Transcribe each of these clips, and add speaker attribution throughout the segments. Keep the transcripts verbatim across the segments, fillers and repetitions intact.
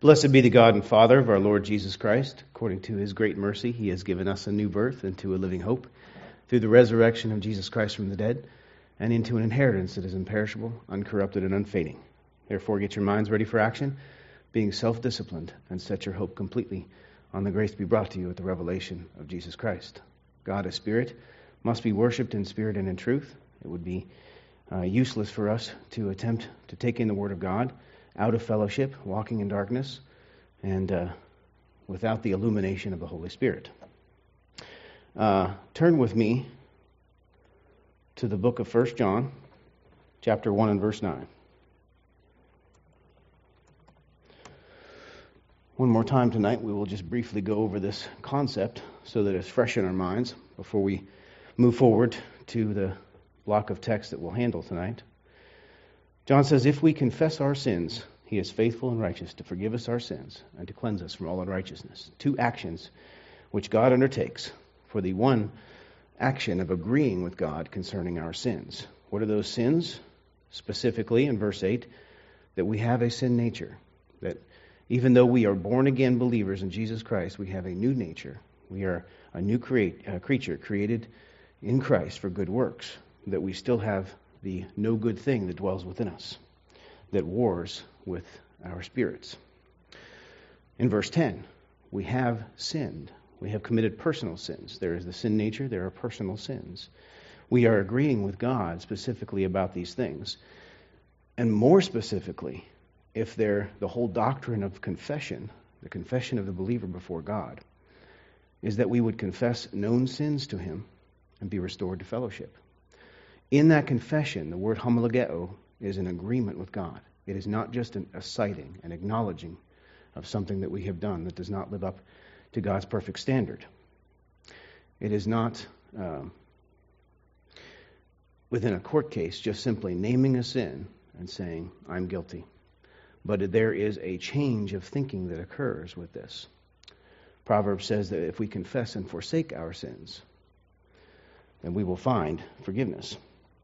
Speaker 1: Blessed be the God and Father of our Lord Jesus Christ. According to his great mercy, he has given us a new birth into a living hope through the resurrection of Jesus Christ from the dead and into an inheritance that is imperishable, uncorrupted, and unfading. Therefore, get your minds ready for action, being self-disciplined, and set your hope completely on the grace to be brought to you at the revelation of Jesus Christ. God, as Spirit, must be worshipped in spirit and in truth. It would be uh, useless for us to attempt to take in the Word of God out of fellowship, walking in darkness, and uh, without the illumination of the Holy Spirit. Uh, turn with me to the book of First John, chapter one and verse nine. One more time tonight, we will just briefly go over this concept so that it's fresh in our minds before we move forward to the block of text that we'll handle tonight. John says, if we confess our sins, he is faithful and righteous to forgive us our sins and to cleanse us from all unrighteousness. Two actions which God undertakes for the one action of agreeing with God concerning our sins. What are those sins? Specifically, in verse eight, that we have a sin nature. That even though we are born again believers in Jesus Christ, we have a new nature. We are a new create, uh, creature created in Christ for good works. That we still have the no good thing that dwells within us, that wars with our spirits. In verse ten, we have sinned. We have committed personal sins. There is the sin nature, there are personal sins. We are agreeing with God specifically about these things. And more specifically, if they're the whole doctrine of confession, the confession of the believer before God, is that we would confess known sins to him and be restored to fellowship. In that confession, the word homologeo is an agreement with God. It is not just an, a citing, an acknowledging of something that we have done that does not live up to God's perfect standard. It is not, um, within a court case, just simply naming a sin and saying, I'm guilty. But there is a change of thinking that occurs with this. Proverbs says that if we confess and forsake our sins, then we will find forgiveness.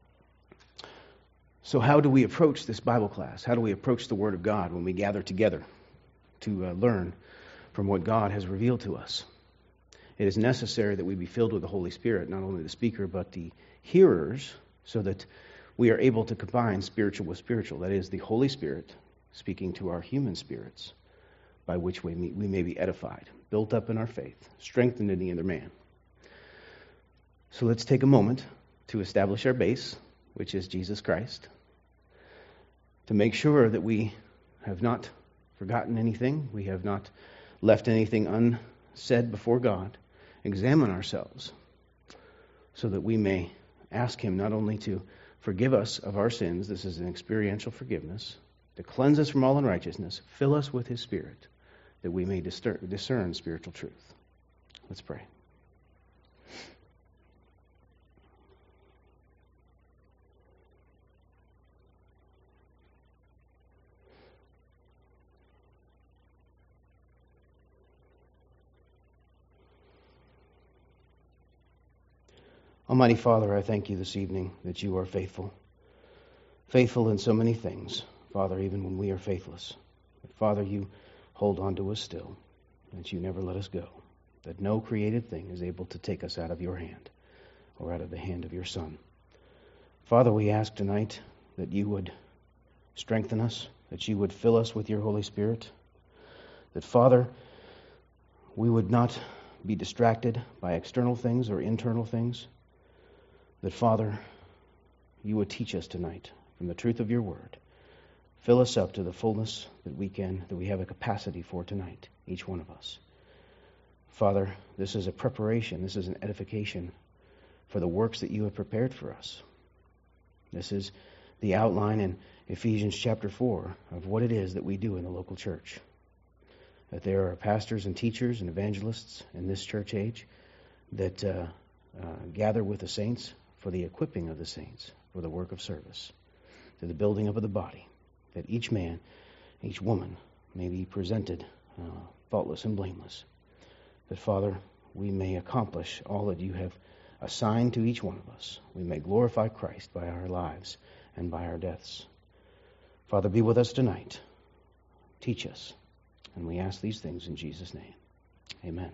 Speaker 1: So how do we approach this Bible class? How do we approach the Word of God when we gather together to uh, learn from what God has revealed to us? It is necessary that we be filled with the Holy Spirit, not only the speaker, but the hearers, so that we are able to combine spiritual with spiritual. That is, the Holy Spirit speaking to our human spirits, by which we may, we may be edified, built up in our faith, strengthened in the inner man. So let's take a moment to establish our base, which is Jesus Christ, to make sure that we have not forgotten anything, we have not left anything unsaid before God. Examine ourselves so that we may ask Him not only to forgive us of our sins, this is an experiential forgiveness, to cleanse us from all unrighteousness, fill us with His Spirit, that we may discern, discern spiritual truth. Let's pray. Almighty Father, I thank you this evening that you are faithful. Faithful in so many things, Father, even when we are faithless. But Father, you hold on to us still, that you never let us go, that no created thing is able to take us out of your hand or out of the hand of your Son. Father, we ask tonight that you would strengthen us, that you would fill us with your Holy Spirit, that, Father, we would not be distracted by external things or internal things, that, Father, you would teach us tonight from the truth of your word. Fill us up to the fullness that we can, that we have a capacity for tonight, each one of us. Father, this is a preparation, this is an edification for the works that you have prepared for us. This is the outline in Ephesians chapter four of what it is that we do in the local church. That there are pastors and teachers and evangelists in this church age that uh, uh, gather with the saints for the equipping of the saints, for the work of service, to the building up of the body, that each man, each woman may be presented uh, faultless and blameless. That, Father, we may accomplish all that you have assigned to each one of us. We may glorify Christ by our lives and by our deaths. Father, be with us tonight. Teach us. And we ask these things in Jesus' name. Amen.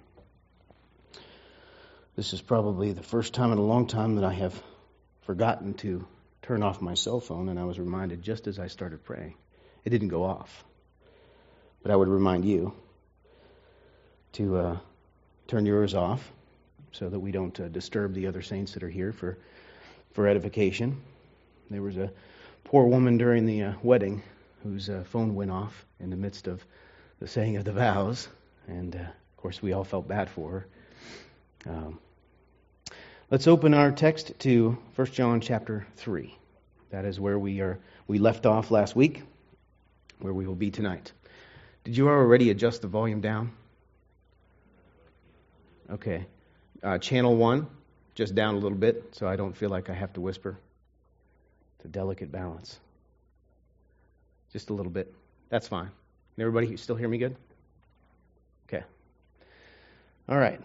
Speaker 1: This is probably the first time in a long time that I have forgotten to turn off my cell phone, and I was reminded just as I started praying. It didn't go off. But I would remind you to uh, turn yours off so that we don't uh, disturb the other saints that are here for, for edification. There was a poor woman during the uh, wedding whose uh, phone went off in the midst of the saying of the vows, and uh, of course we all felt bad for her. Um, let's open our text to First John chapter three. That is where we are. We left off last week, where we will be tonight. Did you already adjust the volume down? Okay. Uh, channel one, just down a little bit, so I don't feel like I have to whisper. It's a delicate balance. Just a little bit. That's fine. Can everybody still hear me good? Okay. All right.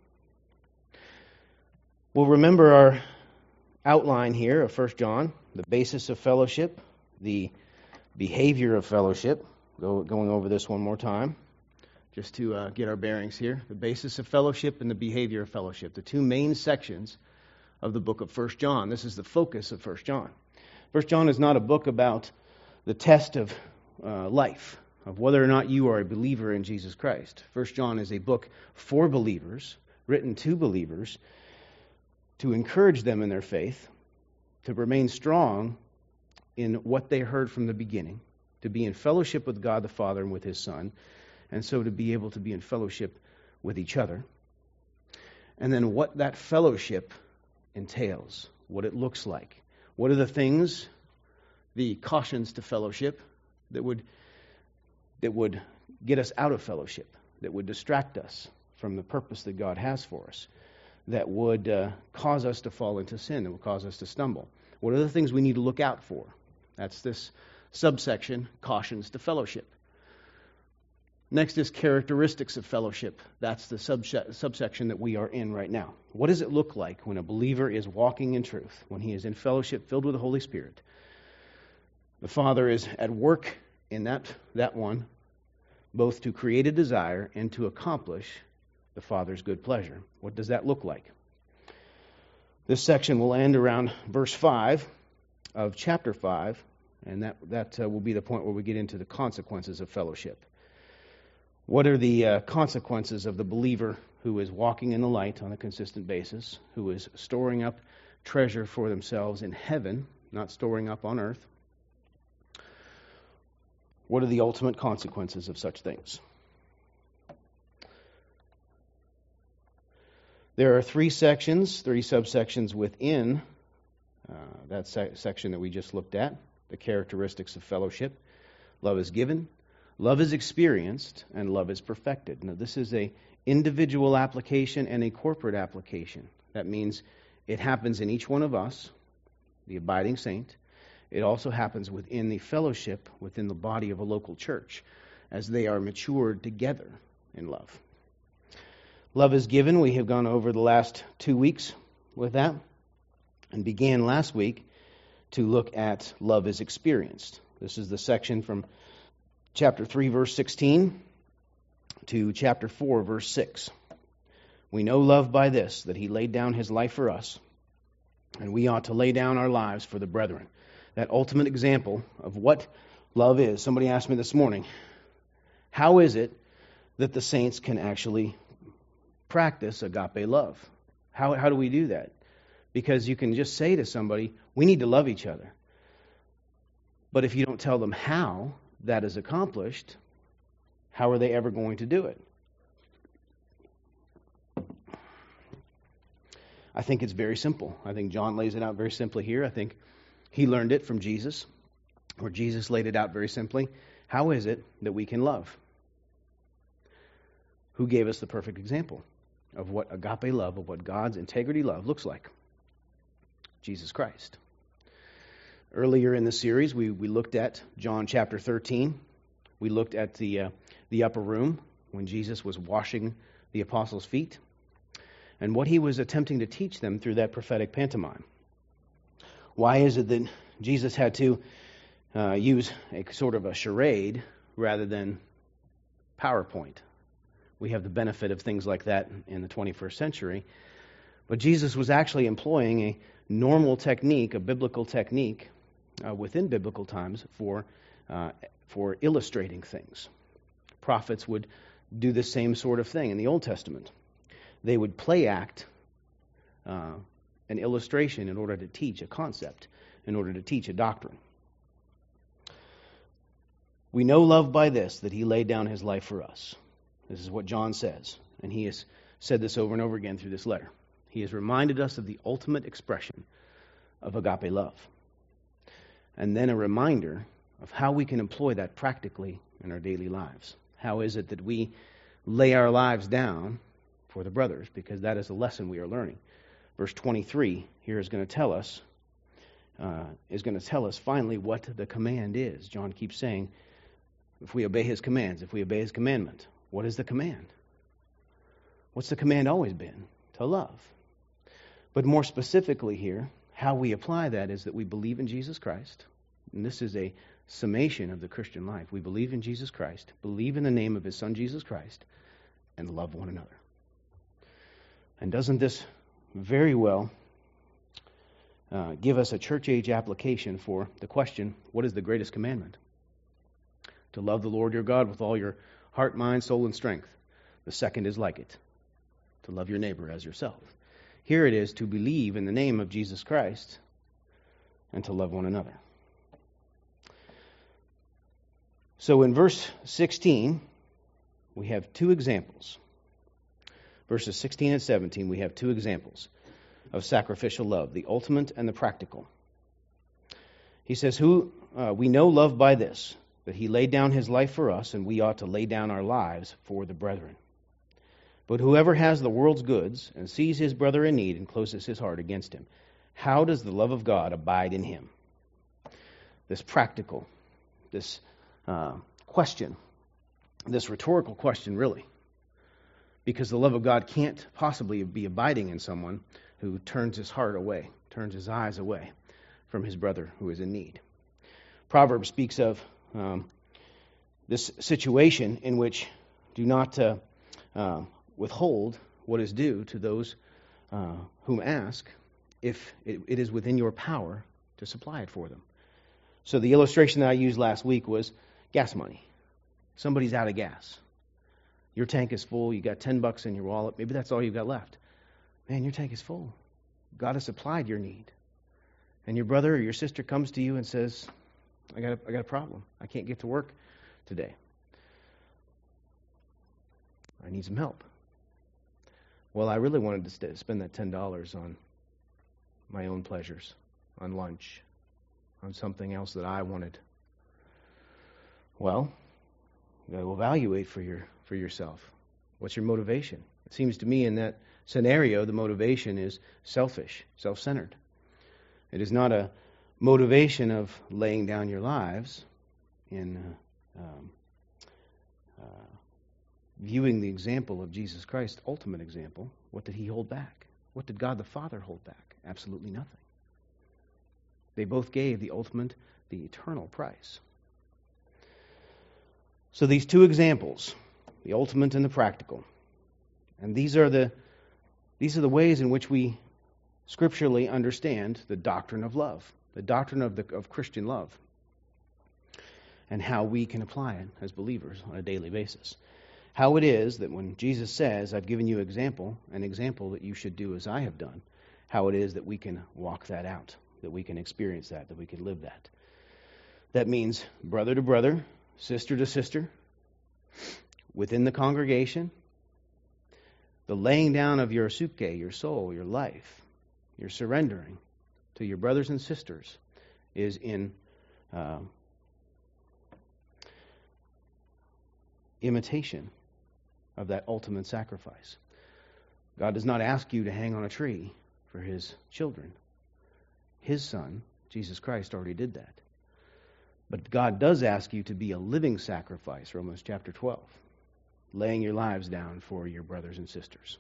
Speaker 1: We'll remember our outline here of First John, the basis of fellowship, the behavior of fellowship. Go, going over this one more time, just to uh, get our bearings here. The basis of fellowship and the behavior of fellowship, the two main sections of the book of First John. This is the focus of First John. First John is not a book about the test of uh, life, of whether or not you are a believer in Jesus Christ. First John is a book for believers, written to believers, to encourage them in their faith, to remain strong in what they heard from the beginning, to be in fellowship with God the Father and with His Son, and so to be able to be in fellowship with each other. And then what that fellowship entails, what it looks like. What are the things, the cautions to fellowship that would that would get us out of fellowship, that would distract us from the purpose that God has for us, that would uh, cause us to fall into sin, that would cause us to stumble. What are the things we need to look out for? That's this subsection, cautions to fellowship. Next is characteristics of fellowship. That's the subse- subsection that we are in right now. What does it look like when a believer is walking in truth, when he is in fellowship filled with the Holy Spirit? The Father is at work in that, that one, both to create a desire and to accomplish the Father's good pleasure. What does that look like? This section will end around verse five of chapter five, and that, that uh, will be the point where we get into the consequences of fellowship. What are the uh, consequences of the believer who is walking in the light on a consistent basis, who is storing up treasure for themselves in heaven, not storing up on earth? What are the ultimate consequences of such things? There are three sections, three subsections within uh, that se- section that we just looked at, the characteristics of fellowship. Love is given, love is experienced, and love is perfected. Now, this is a individual application and a corporate application. That means it happens in each one of us, the abiding saint. It also happens within the fellowship, within the body of a local church, as they are matured together in love. Love is given. We have gone over the last two weeks with that, and began last week to look at love is experienced. This is the section from chapter three, verse sixteen, to chapter four, verse six. We know love by this, that He laid down His life for us, and we ought to lay down our lives for the brethren. That ultimate example of what love is. Somebody asked me this morning, how is it that the saints can actually practice agape love? How, how do we do that? Because you can just say to somebody, we need to love each other. But if you don't tell them how that is accomplished, how are they ever going to do it? I think it's very simple. I think John lays it out very simply here. I think he learned it from Jesus, or Jesus laid it out very simply. How is it that we can love? Who gave us the perfect example of what agape love, of what God's integrity love looks like? Jesus Christ. Earlier in the series, we, we looked at John chapter thirteen. We looked at the uh, the upper room when Jesus was washing the apostles' feet, and what He was attempting to teach them through that prophetic pantomime. Why is it that Jesus had to uh, use a sort of a charade rather than PowerPoint. We have the benefit of things like that in the twenty-first century. But Jesus was actually employing a normal technique, a biblical technique, uh, within biblical times for uh, for illustrating things. Prophets would do the same sort of thing in the Old Testament. They would play act uh, an illustration in order to teach a concept, in order to teach a doctrine. We know love by this, that he laid down his life for us. This is what John says, and he has said this over and over again through this letter. He has reminded us of the ultimate expression of agape love. And then a reminder of how we can employ that practically in our daily lives. How is it that we lay our lives down for the brothers? Because that is a lesson we are learning. Verse twenty-three here is going to tell us, uh, is going to tell us finally what the command is. John keeps saying, if we obey his commands, if we obey his commandment, what is the command? What's the command always been? To love. But more specifically here, how we apply that is that we believe in Jesus Christ. And this is a summation of the Christian life. We believe in Jesus Christ, believe in the name of his Son Jesus Christ, and love one another. And doesn't this very well uh, give us a church age application for the question, what is the greatest commandment? To love the Lord your God with all your heart, mind, soul, and strength. The second is like it, to love your neighbor as yourself. Here it is to believe in the name of Jesus Christ and to love one another. So in verse sixteen, we have two examples. Verses sixteen and seventeen, we have two examples of sacrificial love, the ultimate and the practical. He says, "Who uh, we know love by this, that he laid down his life for us, and we ought to lay down our lives for the brethren. But whoever has the world's goods and sees his brother in need and closes his heart against him, how does the love of God abide in him?" This practical, this uh, question, this rhetorical question, really. Because the love of God can't possibly be abiding in someone who turns his heart away, turns his eyes away from his brother who is in need. Proverbs speaks of um, this situation in which do not uh, uh, withhold what is due to those uh, whom ask, if it, it is within your power to supply it for them. So the illustration that I used last week was gas money. Somebody's out of gas. Your tank is full. You got ten bucks in your wallet. Maybe that's all you've got left. Man, your tank is full. God has supplied your need. And your brother or your sister comes to you and says, I got a, I got a problem. I can't get to work today. I need some help. Well, I really wanted to st- spend that ten dollars on my own pleasures, on lunch, on something else that I wanted. Well, you got to evaluate for your for yourself. What's your motivation? It seems to me in that scenario, the motivation is selfish, self-centered. It is not a motivation of laying down your lives in uh, um, uh, viewing the example of Jesus Christ, ultimate example. What did he hold back? What did God the Father hold back? Absolutely nothing. They both gave the ultimate, the eternal price. So these two examples, the ultimate and the practical, and these are the these are the ways in which we scripturally understand the doctrine of love, the doctrine of the of Christian love, and how we can apply it as believers on a daily basis. How it is that when Jesus says, I've given you example, an example that you should do as I have done, how it is that we can walk that out, that we can experience that, that we can live that. That means brother to brother, sister to sister, within the congregation, the laying down of your suke, your soul, your life, your surrendering to your brothers and sisters is in uh, imitation of that ultimate sacrifice. God does not ask you to hang on a tree for his children. His Son, Jesus Christ, already did that. But God does ask you to be a living sacrifice, Romans chapter twelve, laying your lives down for your brothers and sisters.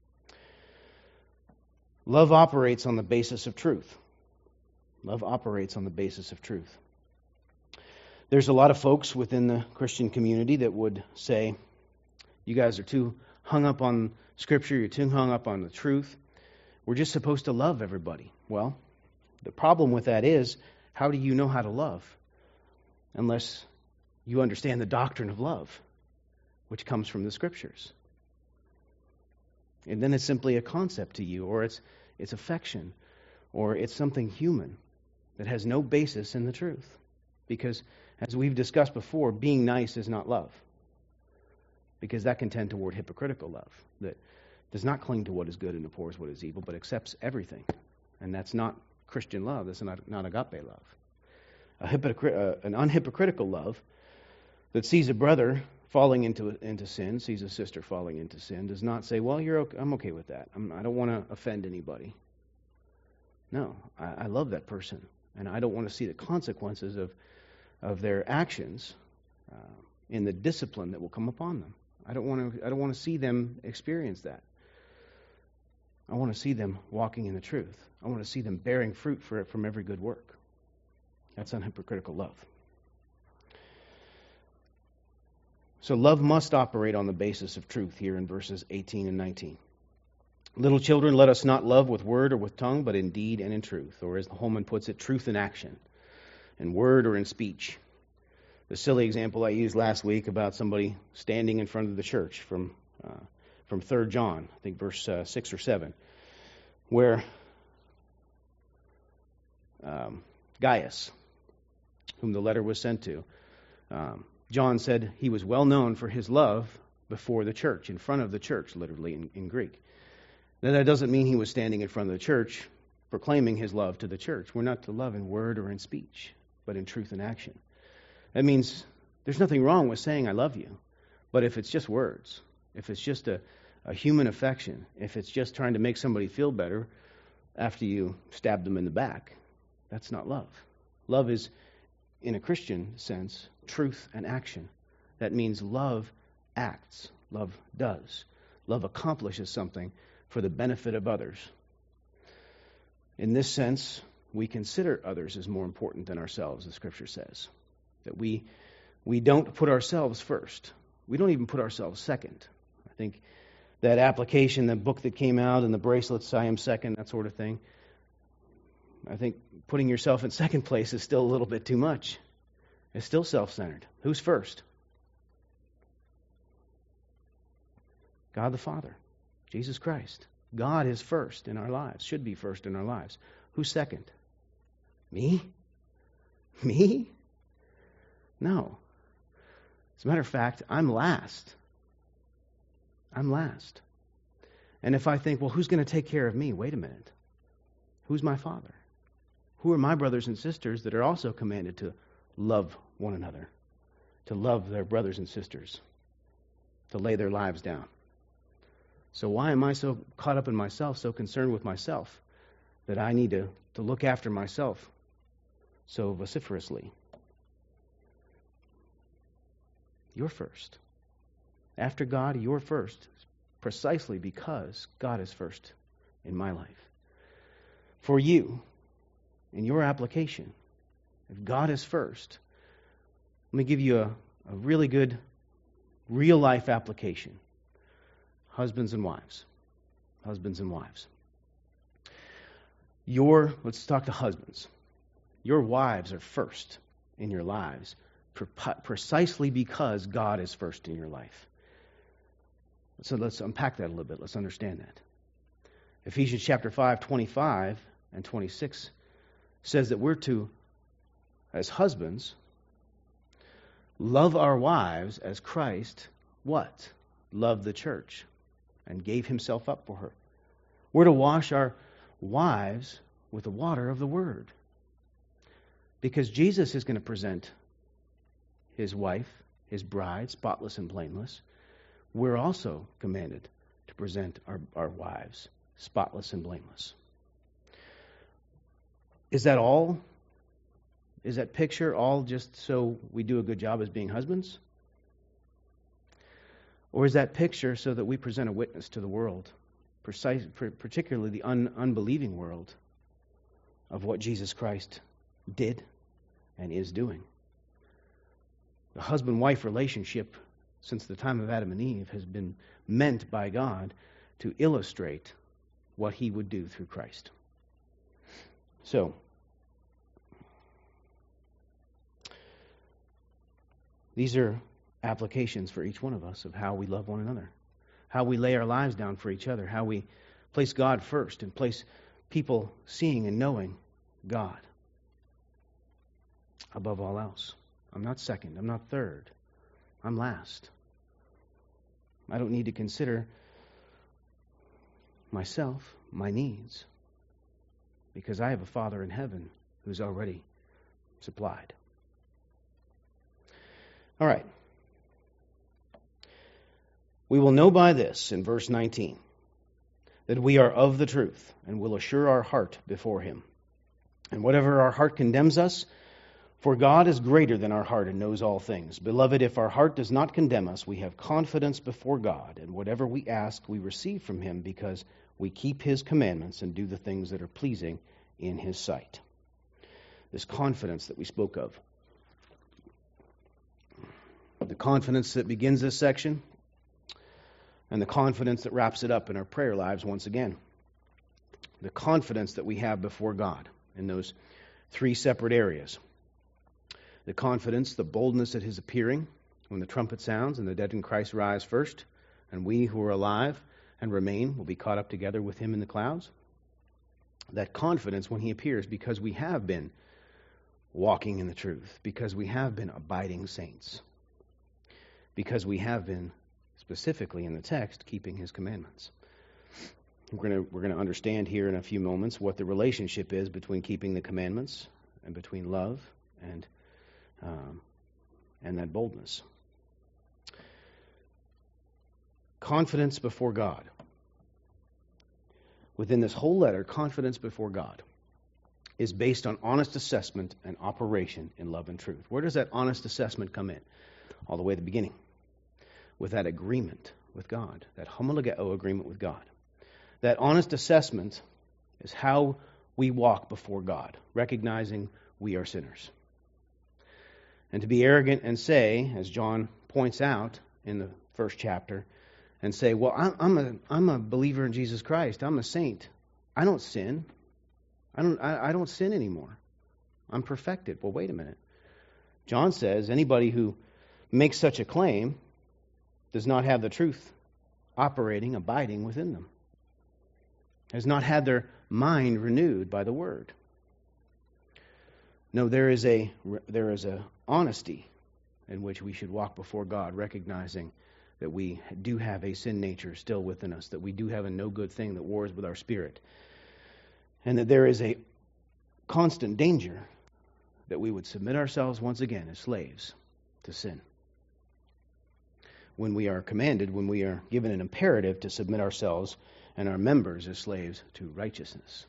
Speaker 1: Love operates on the basis of truth. Love operates on the basis of truth. There's a lot of folks within the Christian community that would say, you guys are too hung up on Scripture, you're too hung up on the truth. We're just supposed to love everybody. Well, the problem with that is, how do you know how to love unless you understand the doctrine of love, which comes from the Scriptures? And then it's simply a concept to you, or it's it's affection, or it's something human that has no basis in the truth. Because, as we've discussed before, being nice is not love. Because that can tend toward hypocritical love, that does not cling to what is good and abhors what is evil, but accepts everything. And that's not Christian love. That's not, not agape love. A hypocrit- uh, an unhypocritical love that sees a brother falling into into sin, sees a sister falling into sin, does not say, well, you're okay, I'm okay with that. I'm, I don't want to offend anybody. No, I, I love that person, and I don't want to see the consequences of, of their actions uh, in the discipline that will come upon them. I don't want to I don't want to see them experience that. I want to see them walking in the truth. I want to see them bearing fruit for it from every good work. That's unhypocritical love. So love must operate on the basis of truth here in verses eighteen and nineteen. Little children, let us not love with word or with tongue, but in deed and in truth. Or as the Holman puts it, truth in action, in word or in speech. The silly example I used last week about somebody standing in front of the church from uh, from Third John, I think verse uh, six or seven, where um, Gaius, whom the letter was sent to, um, John said he was well known for his love before the church, in front of the church, literally in, in Greek. Now, that doesn't mean he was standing in front of the church proclaiming his love to the church. We're not to love in word or in speech, but in truth and action. That means there's nothing wrong with saying I love you, but if it's just words, if it's just a, a human affection, if it's just trying to make somebody feel better after you stab them in the back, that's not love. Love is, in a Christian sense, truth and action. That means love acts, love does. Love accomplishes something for the benefit of others. In this sense, we consider others as more important than ourselves, the Scripture says. That we we don't put ourselves first. We don't even put ourselves second. I think that application, the book that came out and the bracelets, I am second, that sort of thing, I think putting yourself in second place is still a little bit too much. It's still self-centered. Who's first? God the Father, Jesus Christ. God is first in our lives, should be first in our lives. Who's second? Me? Me? No. As a matter of fact, I'm last. I'm last. And if I think, well, who's going to take care of me? Wait a minute. Who's my Father? Who are my brothers and sisters that are also commanded to love one another, to love their brothers and sisters, to lay their lives down? So why am I so caught up in myself, so concerned with myself, that I need to, to look after myself so vociferously? You're first. After God, you're first, precisely because God is first in my life. For you, in your application, if God is first, let me give you a, a really good real-life application. Husbands and wives. Husbands and wives. Your, let's talk to husbands. Your wives are first in your lives precisely because God is first in your life. So let's unpack that a little bit. Let's understand that. Ephesians chapter five, twenty-five and twenty-six says that we're to, as husbands, love our wives as Christ, what? Loved the church and gave himself up for her. We're to wash our wives with the water of the Word. Because Jesus is going to present his wife, his bride, spotless and blameless. We're also commanded to present our, our wives spotless and blameless. Is that all? Is that picture all just so we do a good job as being husbands? Or is that picture so that we present a witness to the world, precise, particularly the un, unbelieving world, of what Jesus Christ did and is doing? The husband-wife relationship since the time of Adam and Eve has been meant by God to illustrate what he would do through Christ. So, these are applications for each one of us of how we love one another, how we lay our lives down for each other, how we place God first and place people seeing and knowing God above all else. I'm not second. I'm not third. I'm last. I don't need to consider myself, my needs, because I have a Father in heaven who's already supplied. All right. We will know by this, in verse nineteen, that we are of the truth and will assure our heart before him. And whatever our heart condemns us, for God is greater than our heart and knows all things. Beloved, if our heart does not condemn us, we have confidence before God, and whatever we ask, we receive from him, because we keep his commandments and do the things that are pleasing in his sight. This confidence that we spoke of. The confidence that begins this section, and the confidence that wraps it up in our prayer lives once again. The confidence that we have before God in those three separate areas. The confidence, the boldness at his appearing when the trumpet sounds and the dead in Christ rise first, and we who are alive and remain will be caught up together with him in the clouds. That confidence when he appears, because we have been walking in the truth, because we have been abiding saints, because we have been, specifically in the text, keeping his commandments. We're going to we're going to understand here in a few moments what the relationship is between keeping the commandments and between love and um, and that boldness. Confidence before God. Within this whole letter, confidence before God is based on honest assessment and operation in love and truth. Where does that honest assessment come in? All the way at the beginning. With that agreement with God, that homologeo agreement with God. That honest assessment is how we walk before God, recognizing we are sinners. And to be arrogant and say, as John points out in the first chapter, and say, well, I'm a I'm a believer in Jesus Christ. I'm a saint. I don't sin. I don't I, I don't sin anymore. I'm perfected. Well, wait a minute. John says anybody who makes such a claim does not have the truth operating, abiding within them. Has not had their mind renewed by the Word. No, there is a there is a honesty in which we should walk before God, recognizing that we do have a sin nature still within us, that we do have a no good thing that wars with our spirit, and that there is a constant danger that we would submit ourselves once again as slaves to sin. When we are commanded, when we are given an imperative to submit ourselves and our members as slaves to righteousness.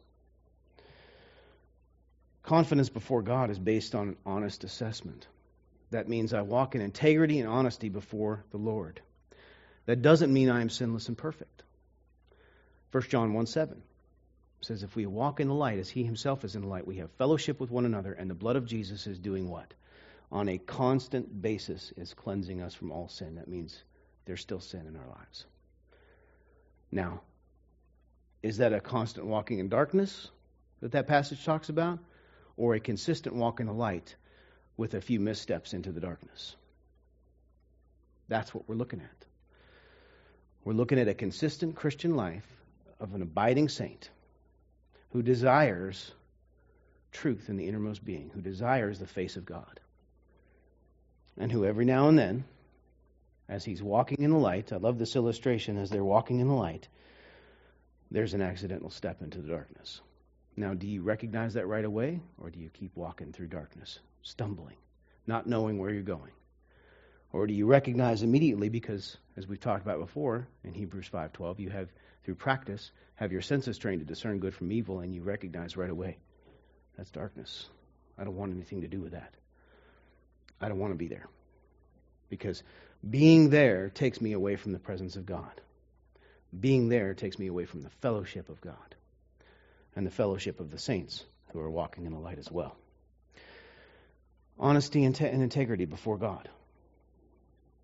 Speaker 1: Confidence before God is based on honest assessment. That means I walk in integrity and honesty before the Lord. That doesn't mean I am sinless and perfect. First John one seven says, if we walk in the light as he himself is in the light, we have fellowship with one another, and the blood of Jesus is doing what? On a constant basis is cleansing us from all sin. That means there's still sin in our lives. Now, is that a constant walking in darkness that that passage talks about? Or a consistent walk in the light with a few missteps into the darkness? That's what we're looking at. We're looking at a consistent Christian life of an abiding saint who desires truth in the innermost being, who desires the face of God. And who every now and then, as he's walking in the light, I love this illustration, as they're walking in the light, there's an accidental step into the darkness. Now, do you recognize that right away, or do you keep walking through darkness, stumbling, not knowing where you're going? Or do you recognize immediately because, as we've talked about before, in Hebrews five twelve, you have, through practice, have your senses trained to discern good from evil, and you recognize right away, that's darkness. I don't want anything to do with that. I don't want to be there. Because being there takes me away from the presence of God. Being there takes me away from the fellowship of God and the fellowship of the saints who are walking in the light as well. Honesty and, te- and integrity before God.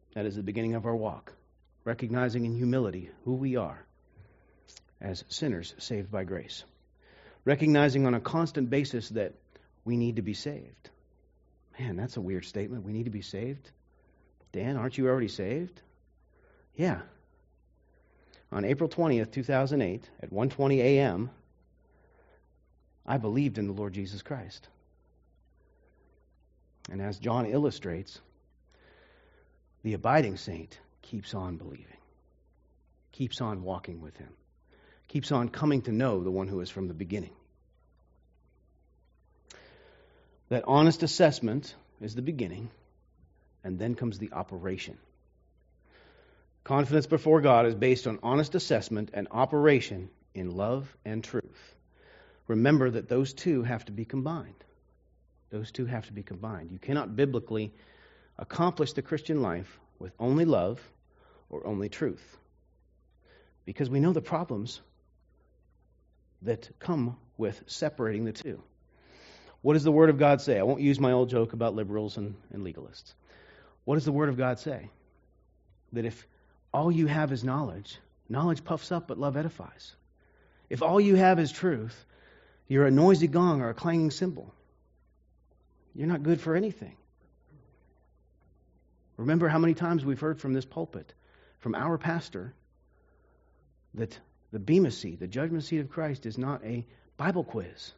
Speaker 1: That is the beginning of our walk, recognizing in humility who we are as sinners saved by grace. Recognizing on a constant basis that we need to be saved. Man, that's a weird statement. We need to be saved. Dan, aren't you already saved? Yeah. On April twentieth, two thousand eight, at one twenty a.m., I believed in the Lord Jesus Christ. And as John illustrates, the abiding saint keeps on believing, keeps on walking with him, keeps on coming to know the one who is from the beginning. That honest assessment is the beginning, and then comes the operation. Confidence before God is based on honest assessment and operation in love and truth. Remember that those two have to be combined. Those two have to be combined. You cannot biblically accomplish the Christian life with only love or only truth. Because we know the problems that come with separating the two. What does the Word of God say? I won't use my old joke about liberals and, and legalists. What does the Word of God say? That if all you have is knowledge, knowledge puffs up, but love edifies. If all you have is truth, you're a noisy gong or a clanging cymbal. You're not good for anything. Remember how many times we've heard from this pulpit, from our pastor, that the Bema seat, the judgment seat of Christ, is not a Bible quiz.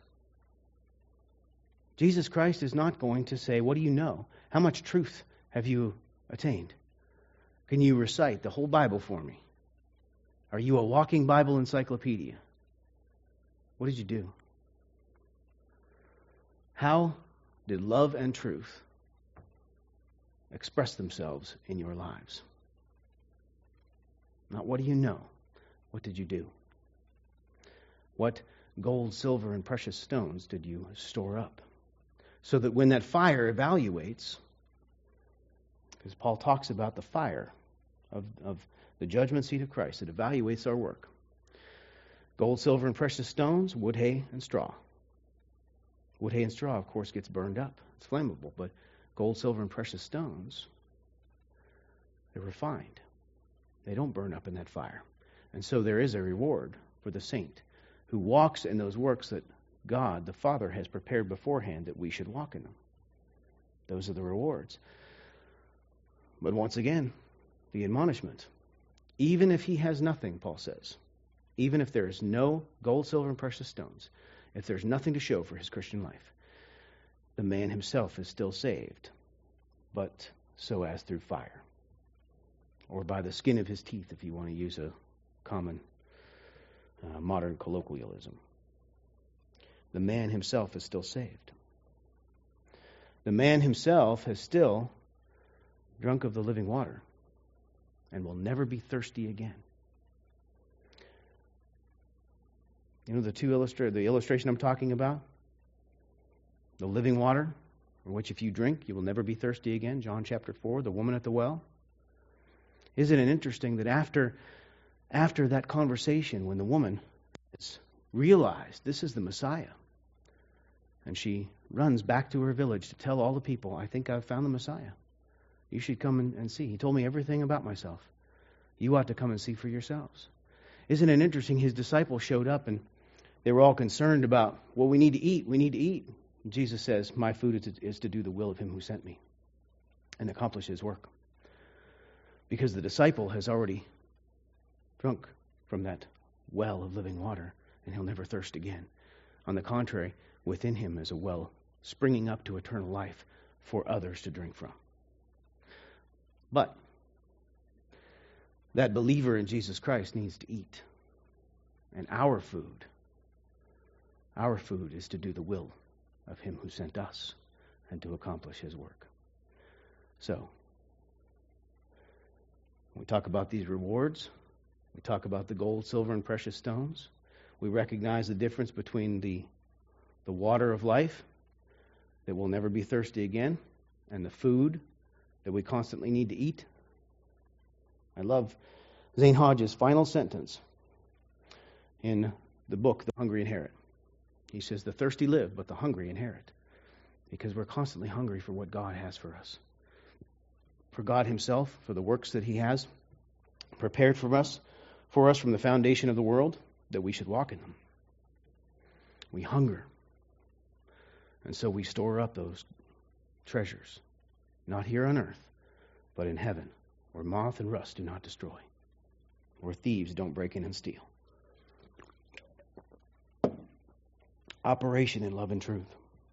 Speaker 1: Jesus Christ is not going to say, what do you know? How much truth have you attained? Can you recite the whole Bible for me? Are you a walking Bible encyclopedia? What did you do? How did love and truth express themselves in your lives? Not what do you know? What did you do? What gold, silver, and precious stones did you store up? So that when that fire evaluates, because Paul talks about the fire of, of the judgment seat of Christ, it evaluates our work. Gold, silver, and precious stones, wood, hay, and straw. Wood, hay, and straw, of course, gets burned up. It's flammable, but gold, silver, and precious stones, they're refined. They don't burn up in that fire. And so there is a reward for the saint who walks in those works that God, the Father, has prepared beforehand that we should walk in them. Those are the rewards. But once again, the admonishment. Even if he has nothing, Paul says, even if there is no gold, silver, and precious stones, if there's nothing to show for his Christian life, the man himself is still saved, but so as through fire, or by the skin of his teeth, if you want to use a common uh, modern colloquialism. The man himself is still saved. The man himself has still drunk of the living water and will never be thirsty again. You know the two illustra- the illustration I'm talking about? The living water, from which if you drink, you will never be thirsty again. John chapter four, the woman at the well. Isn't it interesting that after, after that conversation, when the woman has realized this is the Messiah, and she runs back to her village to tell all the people, I think I've found the Messiah. You should come and, and see. He told me everything about myself. You ought to come and see for yourselves. Isn't it interesting? His disciples showed up and they were all concerned about, well, we need to eat. We need to eat. And Jesus says, my food is to, is to do the will of him who sent me and accomplish his work. Because the disciple has already drunk from that well of living water and he'll never thirst again. On the contrary, within him is a well springing up to eternal life for others to drink from. But that believer in Jesus Christ needs to eat. And our food, our food is to do the will of him who sent us and to accomplish his work. So, when we talk about these rewards, we talk about the gold, silver, and precious stones. We recognize the difference between the, the water of life that will never be thirsty again and the food that we constantly need to eat. I love Zane Hodge's final sentence in the book, The Hungry Inherit. He says, the thirsty live, but the hungry inherit. Because we're constantly hungry for what God has for us. for God himself, for the works that he has prepared for us, for us from the foundation of the world, that we should walk in them. We hunger. And so we store up those treasures, not here on earth, but in heaven, where moth and rust do not destroy, where thieves don't break in and steal. Operation in love and truth.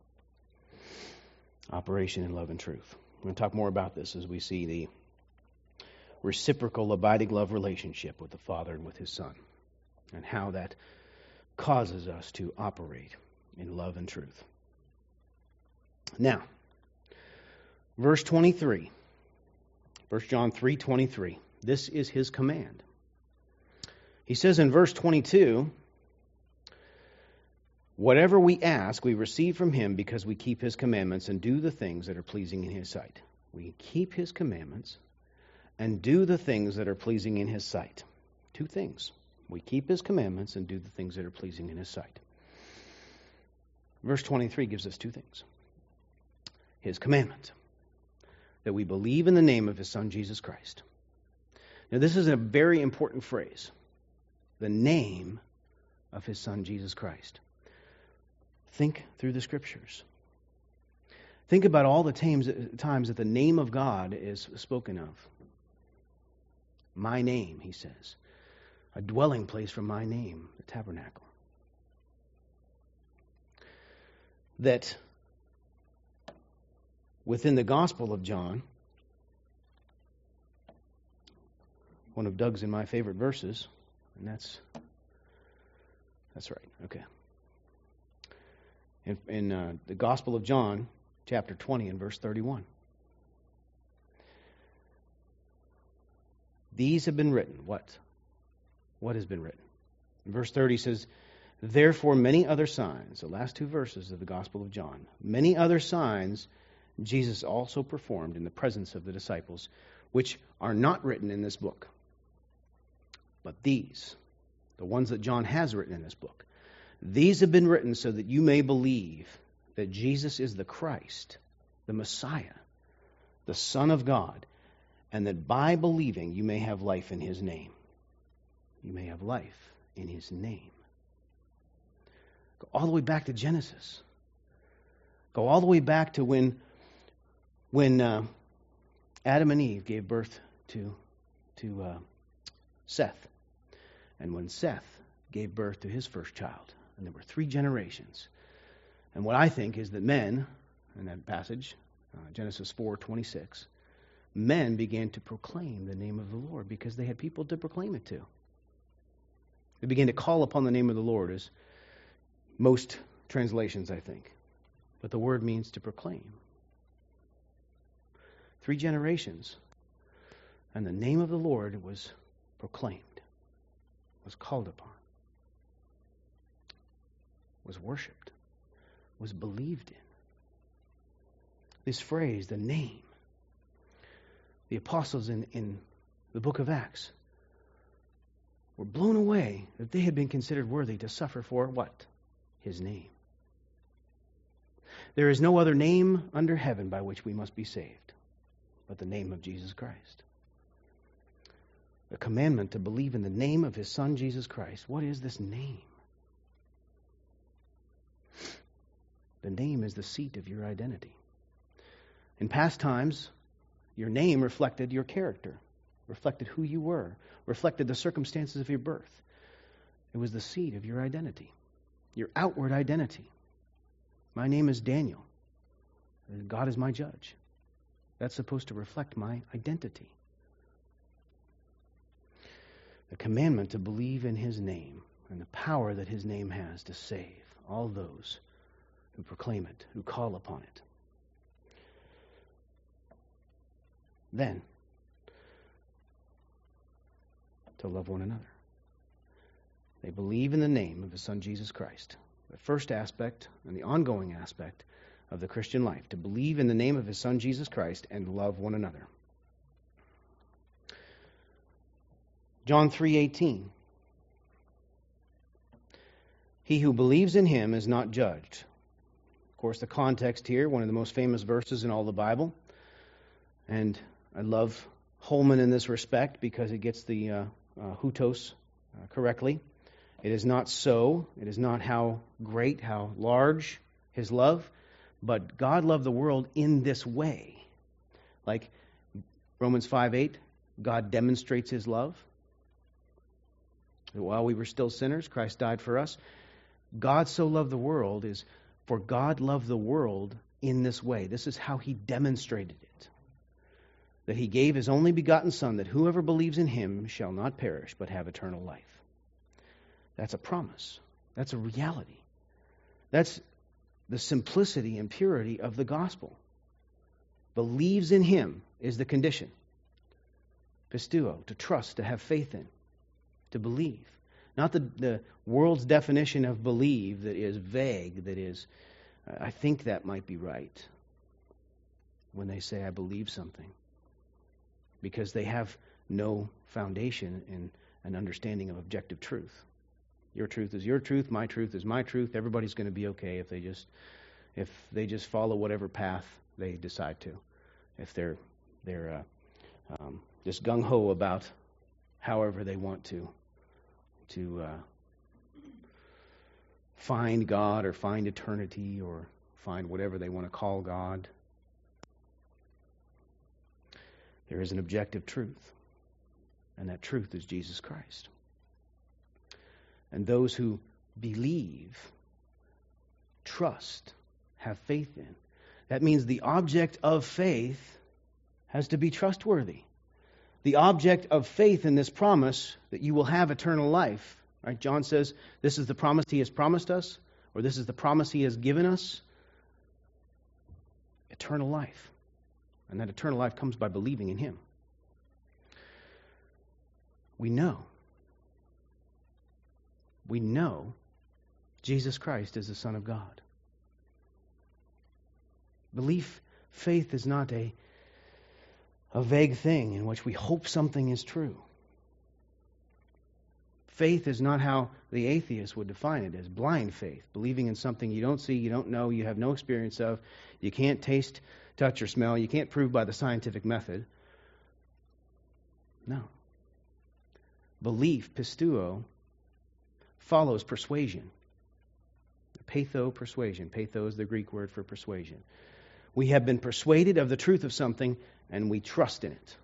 Speaker 1: Operation in love and truth. We're going to talk more about this as we see the reciprocal abiding love relationship with the Father and with his Son, and how that causes us to operate in love and truth. Now, verse twenty-three, First John three twenty-three. This is his command. He says in verse twenty-two, whatever we ask, we receive from him because we keep his commandments and do the things that are pleasing in his sight. We keep his commandments and do the things that are pleasing in his sight. Two things. We keep his commandments and do the things that are pleasing in his sight. Verse twenty-three gives us two things. His commandment, that we believe in the name of his Son, Jesus Christ. Now, this is a very important phrase. The name of his Son, Jesus Christ. Think through the Scriptures. Think about all the times, times that the name of God is spoken of. My name, he says. A dwelling place for my name, the tabernacle. That within the Gospel of John, one of Doug's and my favorite verses, and that's that's right, okay. In, in uh, the Gospel of John, chapter twenty and verse thirty-one. These have been written. What? What has been written? In verse thirty says, therefore many other signs, the last two verses of the Gospel of John, many other signs Jesus also performed in the presence of the disciples, which are not written in this book. But these, the ones that John has written in this book, these have been written so that you may believe that Jesus is the Christ, the Messiah, the Son of God, and that by believing you may have life in his name. You may have life in his name. Go all the way back to Genesis. Go all the way back to when When uh, Adam and Eve gave birth to, to uh, Seth, and when Seth gave birth to his first child, and there were three generations. And what I think is that men, in that passage, uh, Genesis four twenty-six, men began to proclaim the name of the Lord because they had people to proclaim it to. They began to call upon the name of the Lord, as most translations, I think. But the word means to proclaim. Three generations, and the name of the Lord was proclaimed, was called upon, was worshipped, was believed in. This phrase, the name, the apostles in, in the book of Acts were blown away that they had been considered worthy to suffer for what? His name. There is no other name under heaven by which we must be saved but the name of Jesus Christ. The commandment to believe in the name of his Son, Jesus Christ. What is this name? The name is the seat of your identity. In past times, your name reflected your character, reflected who you were, reflected the circumstances of your birth. It was the seat of your identity, your outward identity. My name is Daniel. God is my judge. That's supposed to reflect my identity. The commandment to believe in his name and the power that his name has to save all those who proclaim it, who call upon it. Then, to love one another. They believe in the name of his Son, Jesus Christ. The first aspect and the ongoing aspect of the Christian life, to believe in the name of his Son, Jesus Christ, and love one another. John three eighteen. He who believes in him is not judged. Of course, the context here, one of the most famous verses in all the Bible. And I love Holman in this respect because it gets the uh, uh, hutos uh, correctly. It is not so. It is not how great, how large his love, but God loved the world in this way. Like Romans five eight, God demonstrates his love. That while we were still sinners, Christ died for us. God so loved the world is, for God loved the world in this way. This is how he demonstrated it. That he gave his only begotten Son, that whoever believes in him shall not perish, but have eternal life. That's a promise. That's a reality. That's the simplicity and purity of the gospel. Believes in him is the condition. Pisteuo, to trust, to have faith in, to believe. Not the, the world's definition of believe that is vague, that is, I think that might be right when they say I believe something. Because they have no foundation in an understanding of objective truth. Your truth is your truth, my truth is my truth. Everybody's going to be okay if they just if they just follow whatever path they decide to. If they're they're uh, um, just gung ho about however they want to to uh, find God or find eternity or find whatever they want to call God. There is an objective truth, and that truth is Jesus Christ. And those who believe, trust, have faith in. That means the object of faith has to be trustworthy. The object of faith in this promise that you will have eternal life. Right? John says, this is the promise he has promised us, or this is the promise he has given us. Eternal life. And that eternal life comes by believing in him. We know. We know Jesus Christ is the Son of God. Belief, faith is not a, a vague thing in which we hope something is true. Faith is not how the atheist would define it as blind faith, believing in something you don't see, you don't know, you have no experience of, you can't taste, touch, or smell, you can't prove by the scientific method. No. Belief, pisteuo, follows persuasion. Peitho, persuasion. Peitho is the Greek word for persuasion. We have been persuaded of the truth of something, and we trust in it.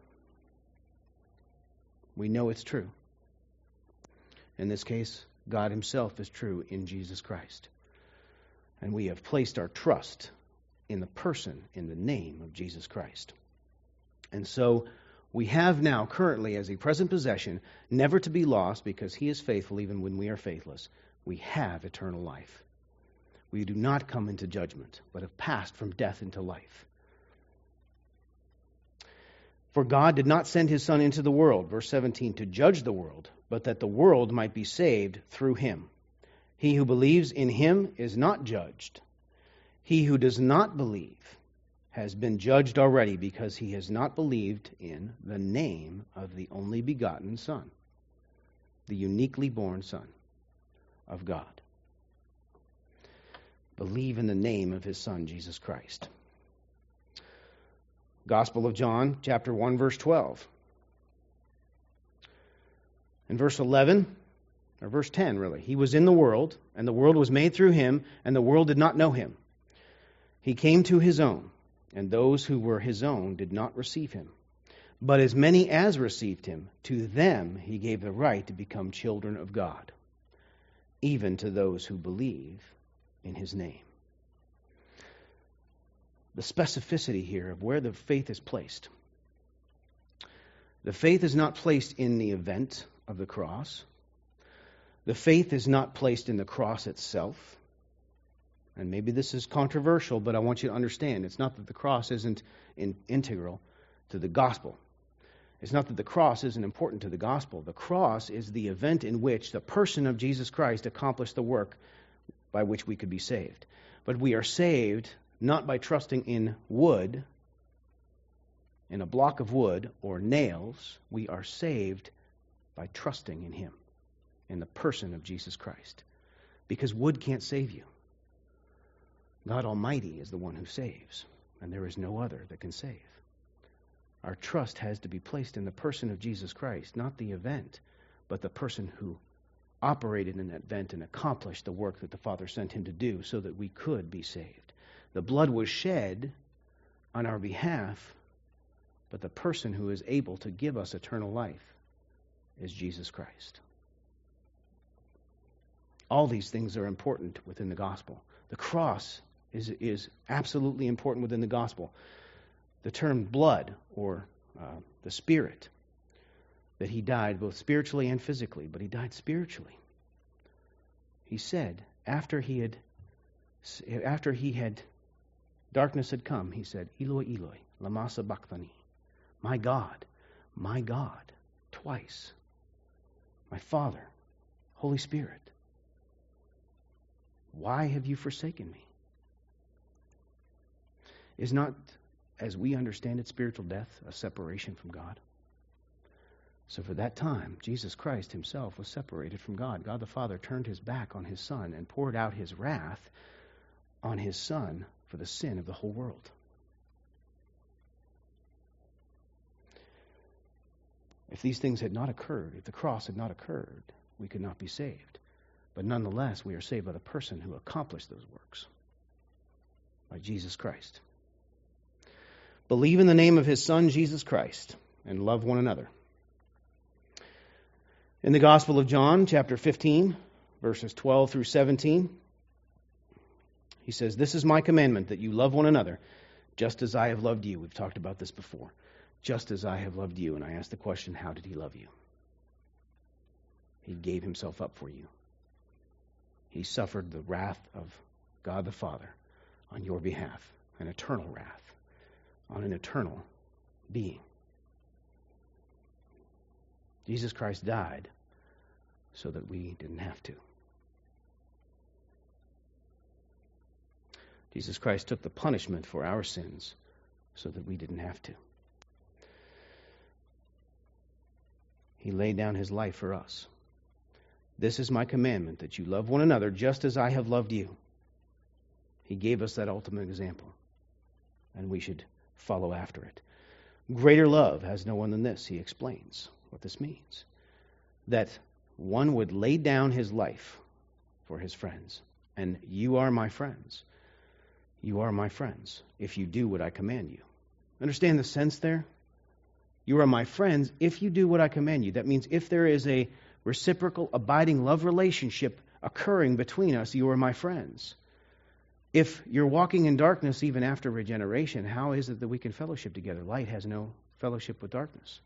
Speaker 1: We know it's true. In this case, God himself is true in Jesus Christ. And we have placed our trust in the person, in the name of Jesus Christ. And so we have now currently as a present possession, never to be lost because he is faithful even when we are faithless. We have eternal life. We do not come into judgment, but have passed from death into life. For God did not send his Son into the world, verse seventeen, to judge the world, but that the world might be saved through him. He who believes in him is not judged. He who does not believe has been judged already because he has not believed in the name of the only begotten Son, the uniquely born Son of God. Believe in the name of his Son, Jesus Christ. Gospel of John, chapter one, verse twelve. In verse eleven, or verse ten really, he was in the world, and the world was made through him, and the world did not know him. He came to his own, and those who were his own did not receive him. But as many as received him, to them he gave the right to become children of God, even to those who believe in his name. The specificity here of where the faith is placed. The faith is not placed in the event of the cross. The faith is not placed in the cross itself. And maybe this is controversial, but I want you to understand, it's not that the cross isn't in, integral to the gospel. It's not that the cross isn't important to the gospel. The cross is the event in which the person of Jesus Christ accomplished the work by which we could be saved. But we are saved not by trusting in wood, in a block of wood or nails. We are saved by trusting in him, in the person of Jesus Christ. Because wood can't save you. God Almighty is the one who saves, and there is no other that can save. Our trust has to be placed in the person of Jesus Christ, not the event, but the person who operated in that event and accomplished the work that the Father sent him to do so that we could be saved. The blood was shed on our behalf, but the person who is able to give us eternal life is Jesus Christ. All these things are important within the gospel. The cross is, is absolutely important within the gospel. The term blood, or uh, the Spirit, that he died both spiritually and physically, but he died spiritually. He said, after he had, after he had, darkness had come, he said, Eloi, Eloi, lama sabachthani. My God, my God, twice. My Father, Holy Spirit, why have you forsaken me? Is not, as we understand it, spiritual death a separation from God? So for that time, Jesus Christ himself was separated from God. God the Father turned his back on his Son and poured out his wrath on his Son for the sin of the whole world. If these things had not occurred, if the cross had not occurred, we could not be saved. But nonetheless, we are saved by the person who accomplished those works, by Jesus Christ. Believe in the name of his Son, Jesus Christ, and love one another. In the Gospel of John, chapter fifteen, verses twelve through seventeen, he says, "This is my commandment, that you love one another, just as I have loved you." We've talked about this before. Just as I have loved you. And I asked the question, how did he love you? He gave himself up for you. He suffered the wrath of God the Father on your behalf, an eternal wrath on an eternal being. Jesus Christ died so that we didn't have to. Jesus Christ took the punishment for our sins so that we didn't have to. He laid down his life for us. This is my commandment, that you love one another just as I have loved you. He gave us that ultimate example, and we should follow after it. Greater love has no one than this, he explains what this means. That one would lay down his life for his friends. And you are my friends. You are my friends if you do what I command you. Understand the sense there? You are my friends if you do what I command you. That means if there is a reciprocal, abiding love relationship occurring between us, you are my friends. If you're walking in darkness even after regeneration, how is it that we can fellowship together? Light has no fellowship with darkness.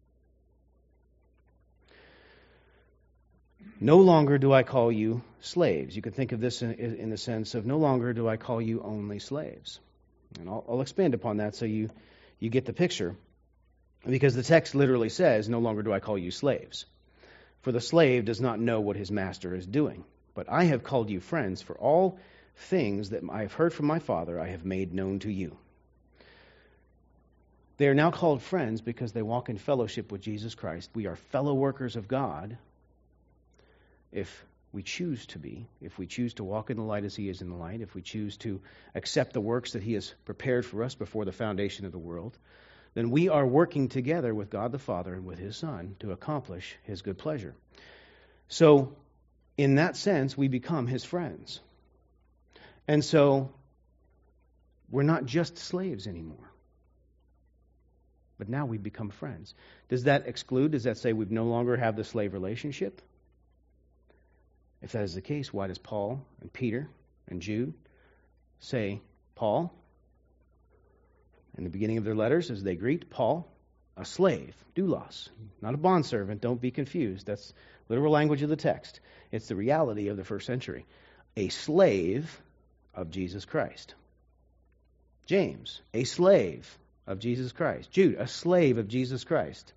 Speaker 1: No longer do I call you slaves. You can think of this in, in the sense of no longer do I call you only slaves. And I'll, I'll expand upon that so you, you get the picture. Because the text literally says, no longer do I call you slaves. For the slave does not know what his master is doing. But I have called you friends, for all things that I have heard from my Father I have made known to you. They are now called friends because they walk in fellowship with Jesus Christ. We are fellow workers of God if we choose to be, if we choose to walk in the light as he is in the light, if we choose to accept the works that he has prepared for us before the foundation of the world. Then we are working together with God the Father and with his Son to accomplish his good pleasure. So, in that sense, we become his friends. And so, we're not just slaves anymore. But now we become friends. Does that exclude, does that say we no longer have the slave relationship? If that is the case, why does Paul and Peter and Jude say, Paul, in the beginning of their letters, as they greet Paul, a slave, doulos, not a bondservant, don't be confused. That's literal language of the text. It's the reality of the first century. A slave of Jesus Christ. James, a slave of Jesus Christ. Jude, a slave of Jesus Christ.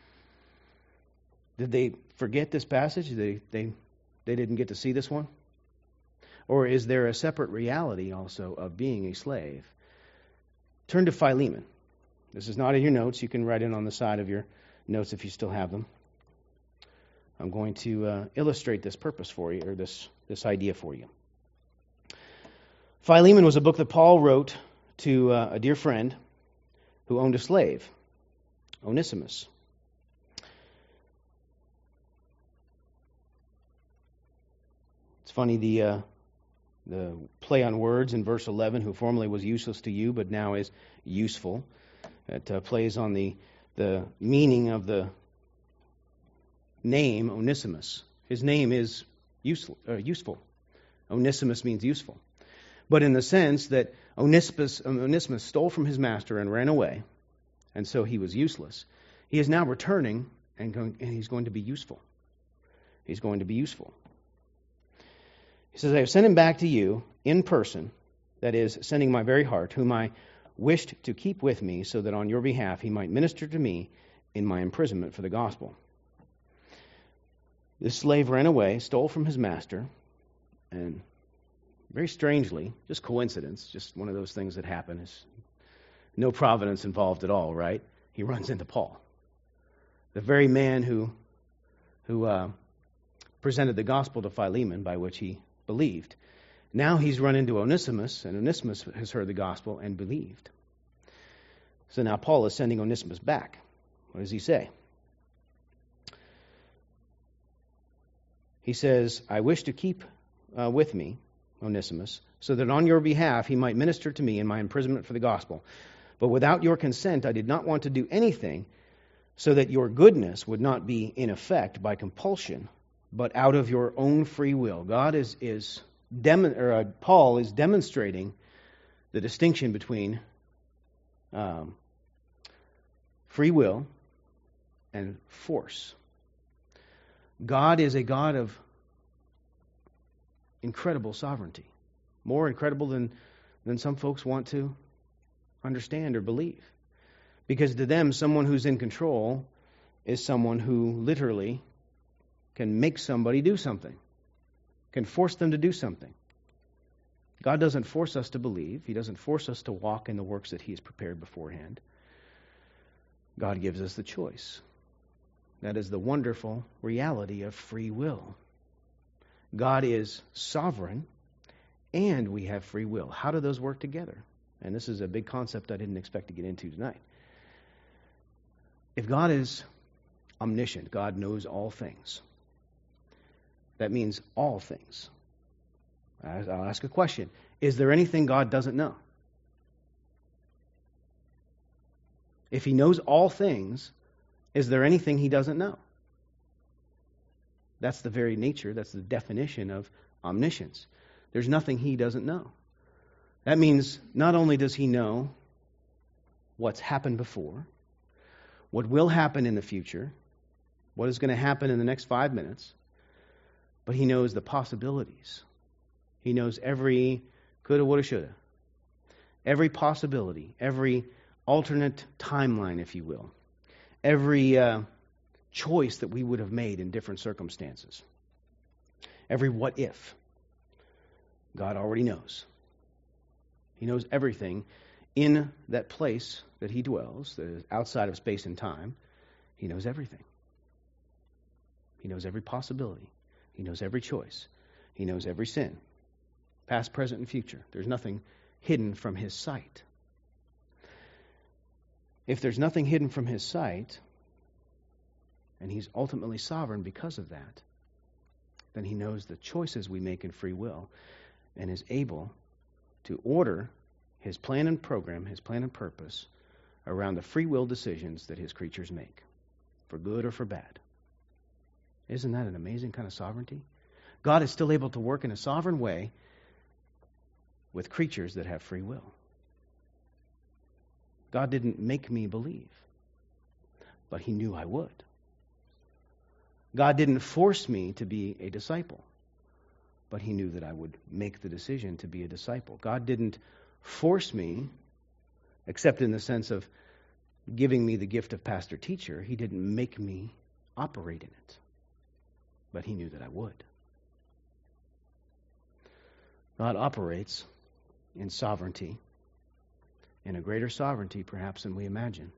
Speaker 1: Did they forget this passage? They, they, they didn't get to see this one? Or is there a separate reality also of being a slave? Turn to Philemon. This is not in your notes. You can write it on the side of your notes if you still have them. I'm going to uh, illustrate this purpose for you, or this, this idea for you. Philemon was a book that Paul wrote to uh, a dear friend who owned a slave. Onesimus. It's funny, the uh, the play on words in verse eleven, who formerly was useless to you, but now is useful. It uh, plays on the the meaning of the name Onesimus. His name is useful. Uh, useful. Onesimus means useful. But in the sense that Onesimus, Onesimus stole from his master and ran away, and so he was useless, he is now returning and, going, and he's going to be useful. He's going to be useful. He says, I have sent him back to you in person, that is, sending my very heart, whom I wished to keep with me, so that on your behalf he might minister to me in my imprisonment for the gospel. This slave ran away, stole from his master, and very strangely, just coincidence, just one of those things that happen, is no providence involved at all, right? He runs into Paul, the very man who, who uh, presented the gospel to Philemon, by which he believed. Now he's run into Onesimus, and Onesimus has heard the gospel and believed. So now Paul is sending Onesimus back. What does he say? He says, I wish to keep uh, with me Onesimus, so that on your behalf he might minister to me in my imprisonment for the gospel. But without your consent I did not want to do anything, so that your goodness would not be in effect by compulsion, but out of your own free will. God is, is dem- or, uh, Paul is demonstrating the distinction between um, free will and force. God is a God of incredible sovereignty, more incredible than, than some folks want to understand or believe. Because to them, someone who's in control is someone who literally can make somebody do something, can force them to do something. God doesn't force us to believe. He doesn't force us to walk in the works that He has prepared beforehand. God gives us the choice. That is the wonderful reality of free will. God is sovereign, and we have free will. How do those work together? And this is a big concept I didn't expect to get into tonight. If God is omniscient, God knows all things. That means all things. I'll ask a question. Is there anything God doesn't know? If He knows all things, is there anything He doesn't know? That's the very nature, that's the definition of omniscience. There's nothing He doesn't know. That means not only does He know what's happened before, what will happen in the future, what is going to happen in the next five minutes, but He knows the possibilities. He knows every coulda, woulda, shoulda. Every possibility, every alternate timeline, if you will. Every uh, choice that we would have made in different circumstances. Every what if. God already knows. He knows everything in that place that He dwells, that is outside of space and time. He knows everything. He knows every possibility. He knows every choice. He knows every sin. Past, present, and future. There's nothing hidden from His sight. If there's nothing hidden from His sight, and He's ultimately sovereign because of that, then He knows the choices we make in free will and is able to order His plan and program, His plan and purpose around the free will decisions that His creatures make, for good or for bad. Isn't that an amazing kind of sovereignty? God is still able to work in a sovereign way with creatures that have free will. God didn't make me believe, but He knew I would. God didn't force me to be a disciple, but He knew that I would make the decision to be a disciple. God didn't force me, except in the sense of giving me the gift of pastor-teacher. He didn't make me operate in it, but He knew that I would. God operates in sovereignty, in a greater sovereignty perhaps than we imagine.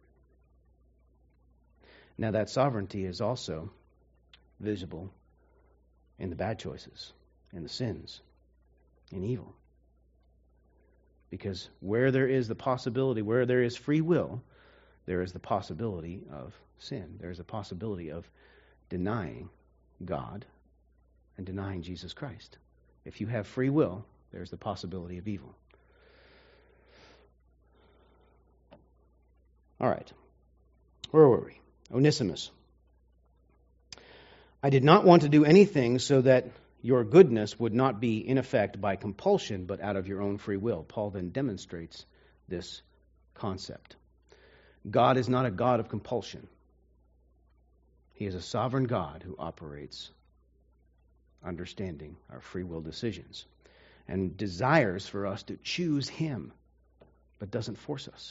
Speaker 1: Now that sovereignty is also visible in the bad choices, in the sins, in evil. Because where there is the possibility, where there is free will, there is the possibility of sin. There is a possibility of denying God and denying Jesus Christ. If you have free will, there's the possibility of evil. All right. Where were we? Onesimus. I did not want to do anything so that your goodness would not be in effect by compulsion, but out of your own free will. Paul then demonstrates this concept. God is not a God of compulsion. He is a sovereign God who operates understanding our free will decisions and desires for us to choose Him, but doesn't force us.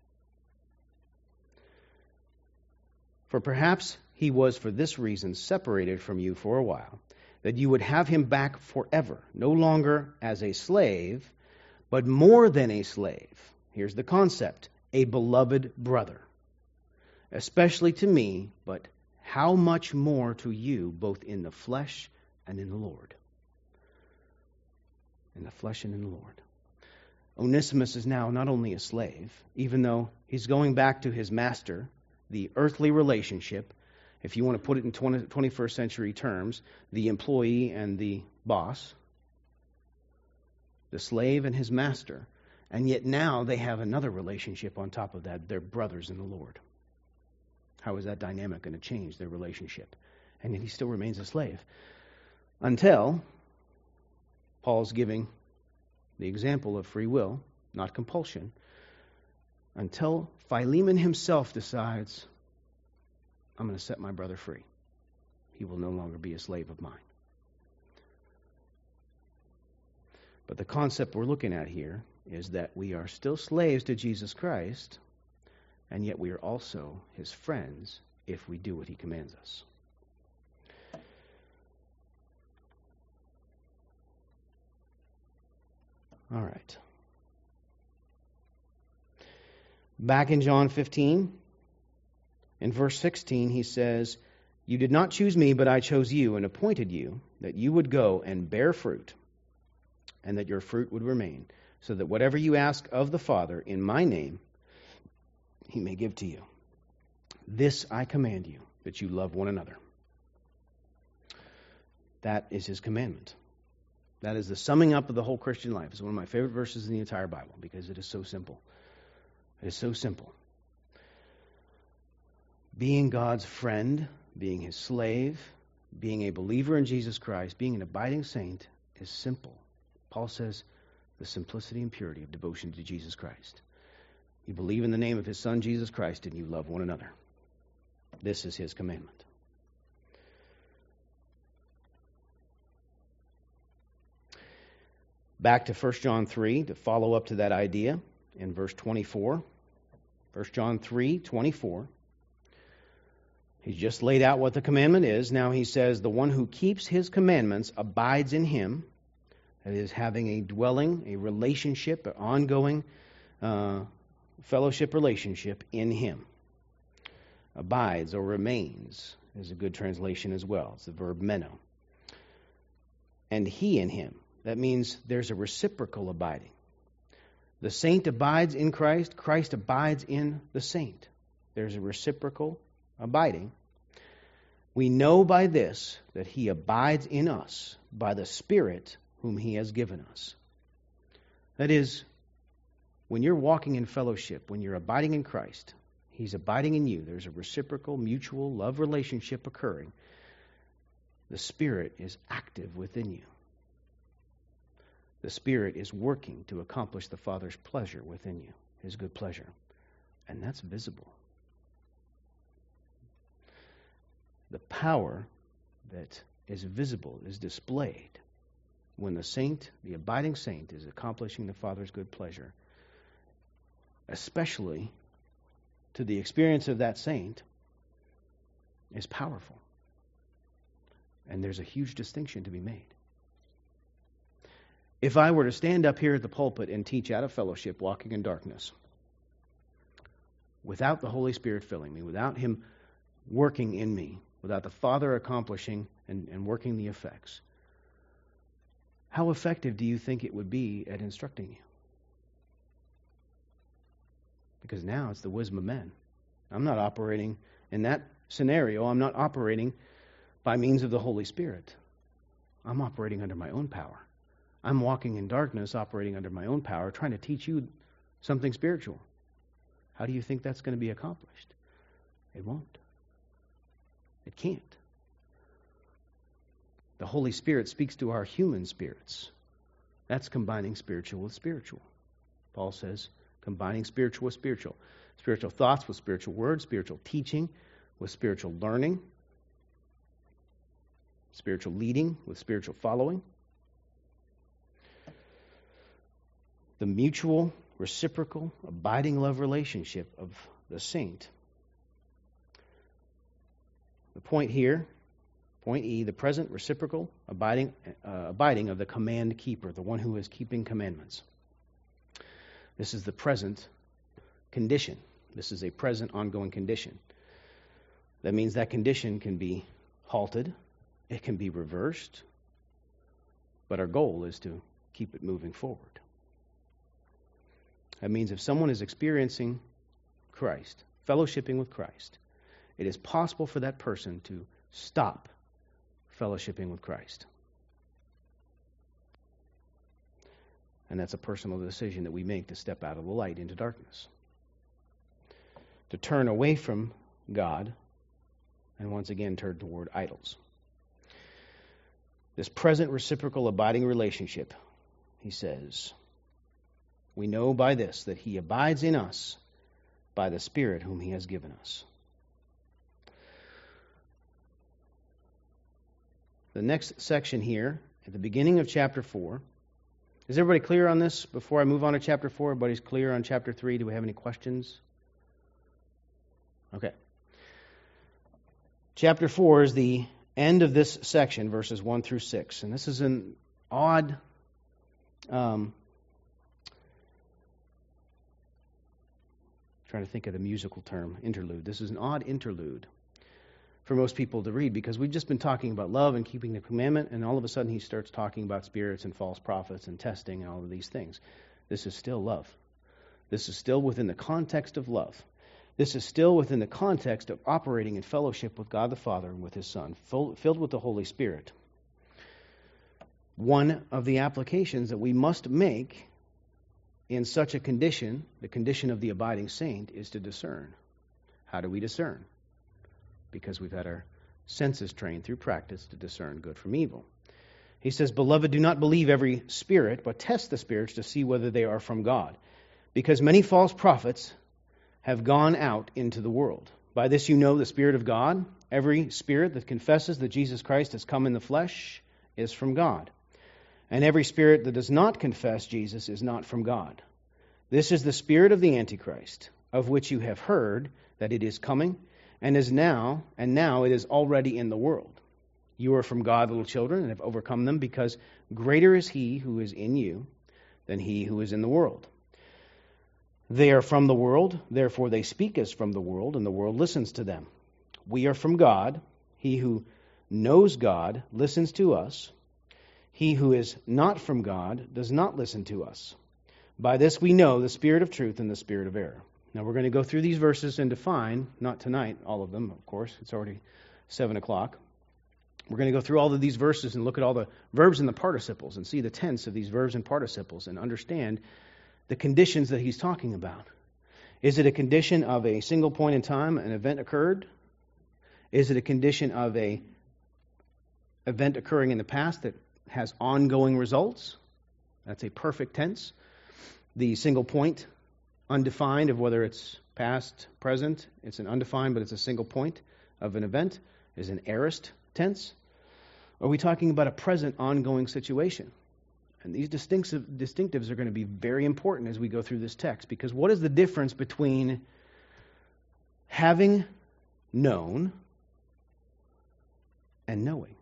Speaker 1: For perhaps He was for this reason separated from you for a while, that you would have Him back forever, no longer as a slave, but more than a slave. Here's the concept: a beloved brother, especially to me, but how much more to you, both in the flesh and in the Lord. In the flesh and in the Lord. Onesimus is now not only a slave, even though he's going back to his master, the earthly relationship, if you want to put it in twenty-first century terms, the employee and the boss, the slave and his master, and yet now they have another relationship on top of that. They're brothers in the Lord. How is that dynamic going to change their relationship? And yet he still remains a slave. Until Paul's giving the example of free will, not compulsion, until Philemon himself decides, I'm going to set my brother free. He will no longer be a slave of mine. But the concept we're looking at here is that we are still slaves to Jesus Christ, and yet we are also His friends if we do what He commands us. All right. Back in John fifteen, in verse sixteen, he says, you did not choose me, but I chose you and appointed you, that you would go and bear fruit, and that your fruit would remain, so that whatever you ask of the Father in my name, He may give to you. This I command you, that you love one another. That is His commandment. That is the summing up of the whole Christian life. It's one of my favorite verses in the entire Bible because it is so simple. It is so simple. Being God's friend, being His slave, being a believer in Jesus Christ, being an abiding saint is simple. Paul says the simplicity and purity of devotion to Jesus Christ. You believe in the name of His Son, Jesus Christ, and you love one another. This is His commandment. Back to First John three, to follow up to that idea in verse twenty-four. First John three, twenty-four. He's just laid out what the commandment is. Now he says, the one who keeps His commandments abides in Him. That is, having a dwelling, a relationship, an ongoing uh, fellowship relationship in Him. Abides or remains is a good translation as well. It's the verb meno. And He in Him. That means there's a reciprocal abiding. The saint abides in Christ. Christ abides in the saint. There's a reciprocal abiding. We know by this that He abides in us by the Spirit whom He has given us. That is, when you're walking in fellowship, when you're abiding in Christ, He's abiding in you. There's a reciprocal, mutual love relationship occurring. The Spirit is active within you. The Spirit is working to accomplish the Father's pleasure within you, His good pleasure. And that's visible. The power that is visible is displayed when the saint, the abiding saint, is accomplishing the Father's good pleasure. Especially to the experience of that saint is powerful. And there's a huge distinction to be made. If I were to stand up here at the pulpit and teach out of fellowship, walking in darkness, without the Holy Spirit filling me, without Him working in me, without the Father accomplishing and, and working the effects, how effective do you think it would be at instructing you? Because now it's the wisdom of men. I'm not operating in that scenario. I'm not operating by means of the Holy Spirit. I'm operating under my own power. I'm walking in darkness, operating under my own power, trying to teach you something spiritual. How do you think that's going to be accomplished? It won't. It can't. The Holy Spirit speaks to our human spirits. That's combining spiritual with spiritual. Paul says, combining spiritual with spiritual. Spiritual thoughts with spiritual words, spiritual teaching with spiritual learning, spiritual leading with spiritual following. The mutual, reciprocal, abiding love relationship of the saint. The point here, point E, the present, reciprocal, abiding, uh, abiding of the command keeper, the one who is keeping commandments. This is the present condition. This is a present, ongoing condition. That means that condition can be halted, it can be reversed, but our goal is to keep it moving forward. That means if someone is experiencing Christ, fellowshipping with Christ, it is possible for that person to stop fellowshipping with Christ. And that's a personal decision that we make to step out of the light into darkness. To turn away from God and once again turn toward idols. This present reciprocal abiding relationship, he says, we know by this that he abides in us by the Spirit whom he has given us. The next section here, at the beginning of chapter four, is everybody clear on this before I move on to chapter four? Everybody's clear on chapter three? Do we have any questions? Okay. Chapter four is the end of this section, verses one through six. And this is an odd um, trying to think of the musical term, interlude. This is an odd interlude for most people to read because we've just been talking about love and keeping the commandment, and all of a sudden he starts talking about spirits and false prophets and testing and all of these things. This is still love. This is still within the context of love. This is still within the context of operating in fellowship with God the Father and with His Son, filled with the Holy Spirit. One of the applications that we must make in such a condition, the condition of the abiding saint, is to discern. How do we discern? Because we've had our senses trained through practice to discern good from evil. He says, "Beloved, do not believe every spirit, but test the spirits to see whether they are from God. Because many false prophets have gone out into the world. By this you know the Spirit of God. Every spirit that confesses that Jesus Christ has come in the flesh is from God. And every spirit that does not confess Jesus is not from God. This is the spirit of the Antichrist, of which you have heard that it is coming, and is now, and now it is already in the world. You are from God, little children, and have overcome them, because greater is He who is in you than he who is in the world. They are from the world, therefore they speak as from the world, and the world listens to them. We are from God. He who knows God listens to us. He who is not from God does not listen to us. By this we know the spirit of truth and the spirit of error." Now we're going to go through these verses and define, not tonight, all of them, of course. It's already seven o'clock. We're going to go through all of these verses and look at all the verbs and the participles and see the tense of these verbs and participles and understand the conditions that he's talking about. Is it a condition of a single point in time an event occurred? Is it a condition of a event occurring in the past that has ongoing results? That's a perfect tense. The single point, undefined, of whether it's past, present, it's an undefined, but it's a single point of an event, is an aorist tense. Are we talking about a present, ongoing situation? And these distinctive, distinctives are going to be very important as we go through this text, because what is the difference between having known and knowing?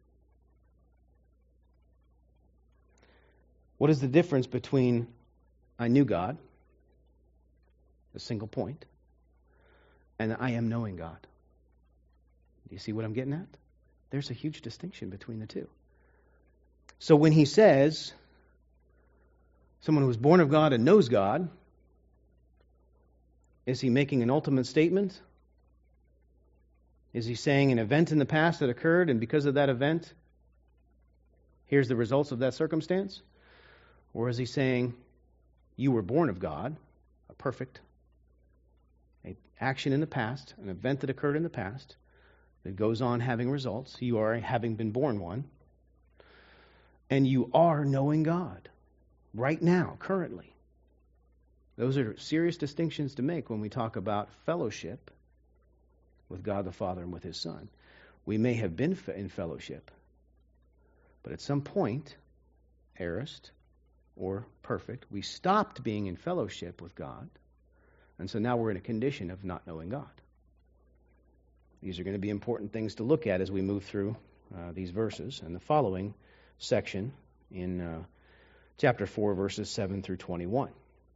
Speaker 1: What is the difference between I knew God, a single point, and I am knowing God? Do you see what I'm getting at? There's a huge distinction between the two. So when he says, someone who is born of God and knows God, Is he making an ultimate statement? Is he saying an event in the past that occurred, and because of that event, here's the results of that circumstance? Or is he saying, you were born of God, a perfect, an action in the past, an event that occurred in the past, that goes on having results. You are having been born one. And you are knowing God right now, currently. Those are serious distinctions to make when we talk about fellowship with God the Father and with His Son. We may have been in fellowship, but at some point, aorist or perfect, we stopped being in fellowship with God, and so now we're in a condition of not knowing God. These are going to be important things to look at as we move through uh, these verses and the following section in uh, chapter four, verses seven through twenty-one.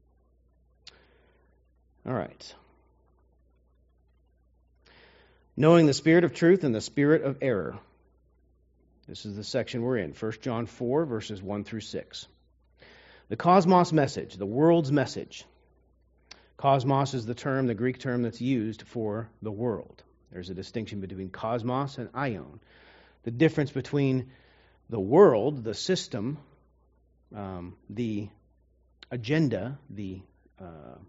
Speaker 1: All right. Knowing the spirit of truth and the spirit of error. This is the section we're in, First John four, verses one through six. The cosmos message, the world's message. Cosmos is the term, the Greek term that's used for the world. There's a distinction between cosmos and aion. The difference between the world, the system, um, the agenda, the uh,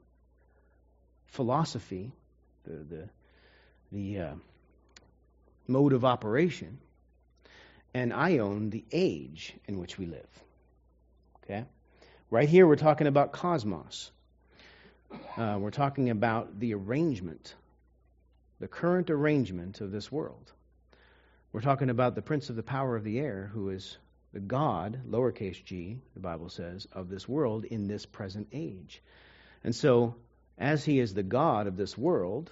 Speaker 1: philosophy, the the, the uh, mode of operation, and aion, the age in which we live. Okay? Right here we're talking about cosmos. Uh, we're talking about the arrangement, the current arrangement of this world. We're talking about the prince of the power of the air, who is the God, lowercase g, the Bible says, of this world in this present age. And so, as he is the God of this world,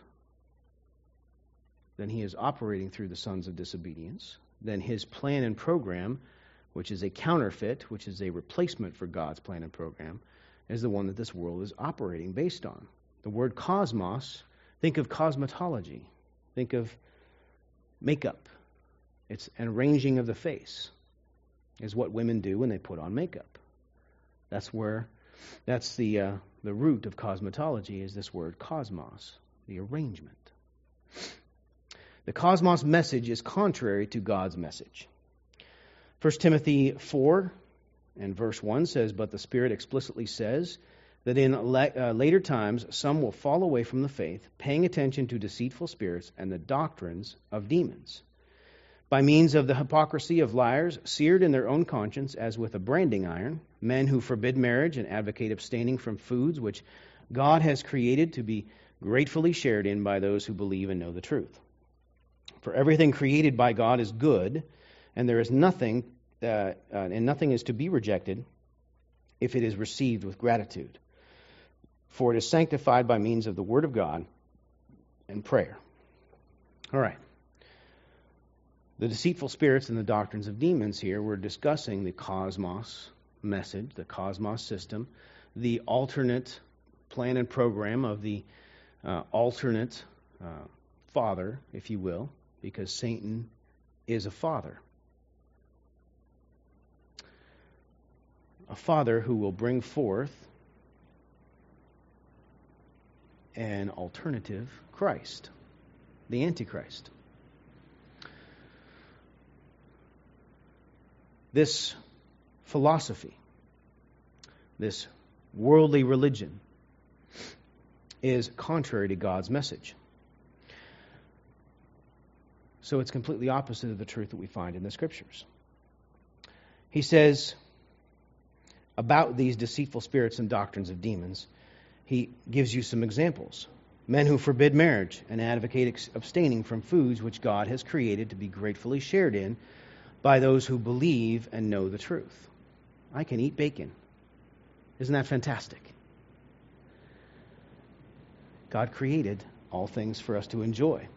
Speaker 1: then he is operating through the sons of disobedience. Then his plan and program, which is a counterfeit, which is a replacement for God's plan and program, is the one that this world is operating based on. The word cosmos, think of cosmetology. Think of makeup. It's an arranging of the face, is what women do when they put on makeup. That's where, that's the uh, the root of cosmetology, is this word cosmos, the arrangement. The cosmos message is contrary to God's message. First Timothy four and verse one says, but the Spirit explicitly says that in la- uh, later times some will fall away from the faith, paying attention to deceitful spirits and the doctrines of demons, by means of the hypocrisy of liars, seared in their own conscience as with a branding iron, men who forbid marriage and advocate abstaining from foods which God has created to be gratefully shared in by those who believe and know the truth. For everything created by God is good, and there is nothing, uh, uh, and nothing is to be rejected if it is received with gratitude. For it is sanctified by means of the Word of God and prayer. All right. The deceitful spirits and the doctrines of demons here, we're discussing the cosmos message, the cosmos system, the alternate plan and program of the uh, alternate uh, father, if you will, because Satan is a father. A father who will bring forth an alternative Christ, the Antichrist. This philosophy, this worldly religion, is contrary to God's message. So it's completely opposite of the truth that we find in the Scriptures. He says about these deceitful spirits and doctrines of demons, he gives you some examples. Men who forbid marriage and advocate abstaining from foods which God has created to be gratefully shared in by those who believe and know the truth. I can eat bacon. Isn't that fantastic? God created all things for us to enjoy.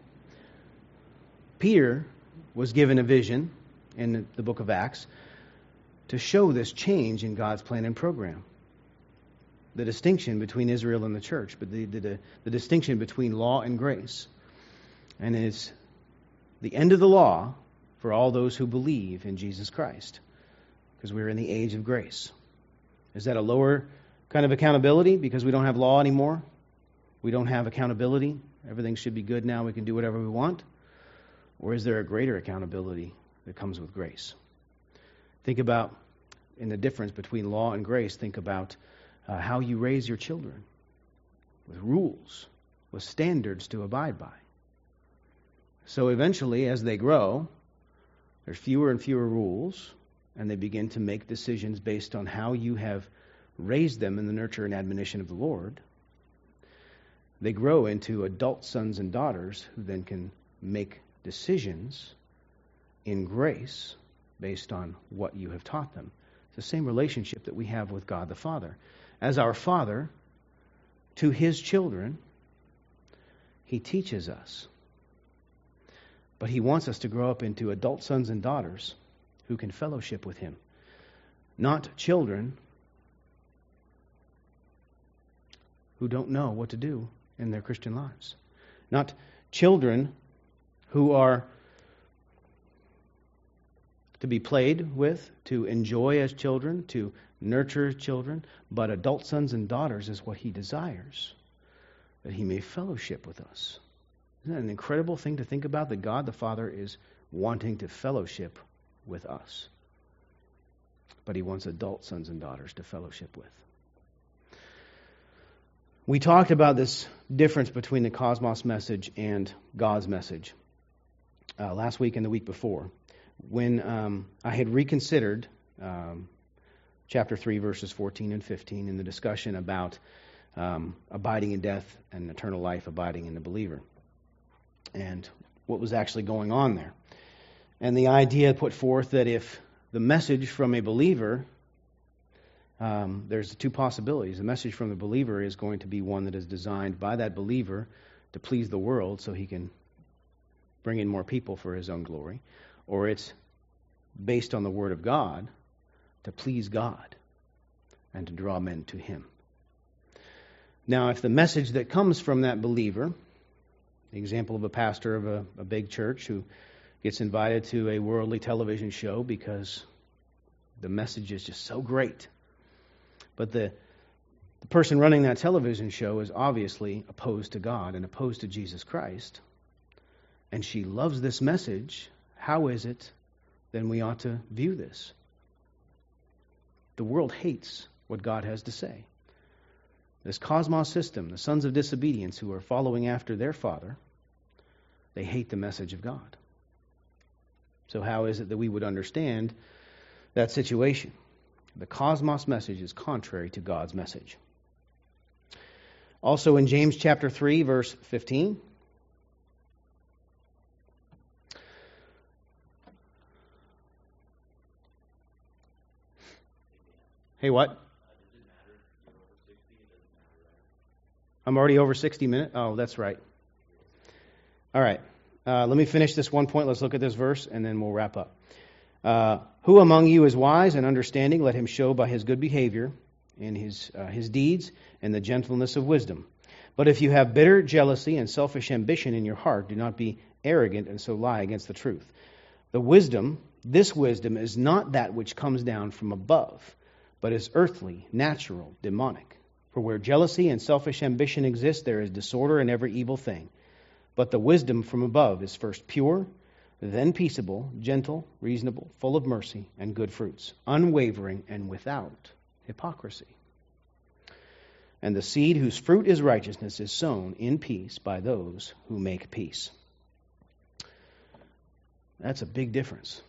Speaker 1: Peter was given a vision in the book of Acts to show this change in God's plan and program. The distinction between Israel and the church, but the, the, the distinction between law and grace. And it's the end of the law for all those who believe in Jesus Christ, because we're in the age of grace. Is that a lower kind of accountability because we don't have law anymore? We don't have accountability. Everything should be good now. We can do whatever we want. Or is there a greater accountability that comes with grace? Think about, in the difference between law and grace, think about uh, how you raise your children with rules, with standards to abide by. So eventually, as they grow, there's fewer and fewer rules, and they begin to make decisions based on how you have raised them in the nurture and admonition of the Lord. They grow into adult sons and daughters who then can make decisions in grace based on what you have taught them. It's the same relationship that we have with God the Father. As our Father, to His children, He teaches us. But He wants us to grow up into adult sons and daughters who can fellowship with Him. Not children who don't know what to do in their Christian lives. Not children who are to be played with, to enjoy as children, to nurture as children, but adult sons and daughters is what He desires, that He may fellowship with us. Isn't that an incredible thing to think about, that God the Father is wanting to fellowship with us? But He wants adult sons and daughters to fellowship with. We talked about this difference between the cosmos message and God's message uh, last week and the week before, when um, I had reconsidered um, chapter three, verses fourteen and fifteen in the discussion about um, abiding in death and eternal life abiding in the believer, and what was actually going on there. And the idea put forth that if the message from a believer, um, there's two possibilities. The message from the believer is going to be one that is designed by that believer to please the world so he can bring in more people for his own glory, or it's based on the Word of God to please God and to draw men to Him. Now, if the message that comes from that believer, the example of a pastor of a, a big church who gets invited to a worldly television show because the message is just so great, but the, the person running that television show is obviously opposed to God and opposed to Jesus Christ, and she loves this message, how is it then we ought to view this? The world hates what God has to say. This cosmos system, the sons of disobedience who are following after their father, they hate the message of God. So how is it that we would understand that situation? The cosmos message is contrary to God's message. Also in James chapter three, verse fifteen, Hey, what? I'm already over sixty minutes? Oh, that's right. All right. Uh, let me finish this one point. Let's look at this verse, and then we'll wrap up. Uh, Who among you is wise and understanding? Let him show by his good behavior and his, uh, his deeds and the gentleness of wisdom. But if you have bitter jealousy and selfish ambition in your heart, do not be arrogant and so lie against the truth. The wisdom, this wisdom, is not that which comes down from above, but is earthly, natural, demonic. For where jealousy and selfish ambition exist, there is disorder in every evil thing. But the wisdom from above is first pure, then peaceable, gentle, reasonable, full of mercy and good fruits, unwavering and without hypocrisy. And the seed whose fruit is righteousness is sown in peace by those who make peace. That's a big difference.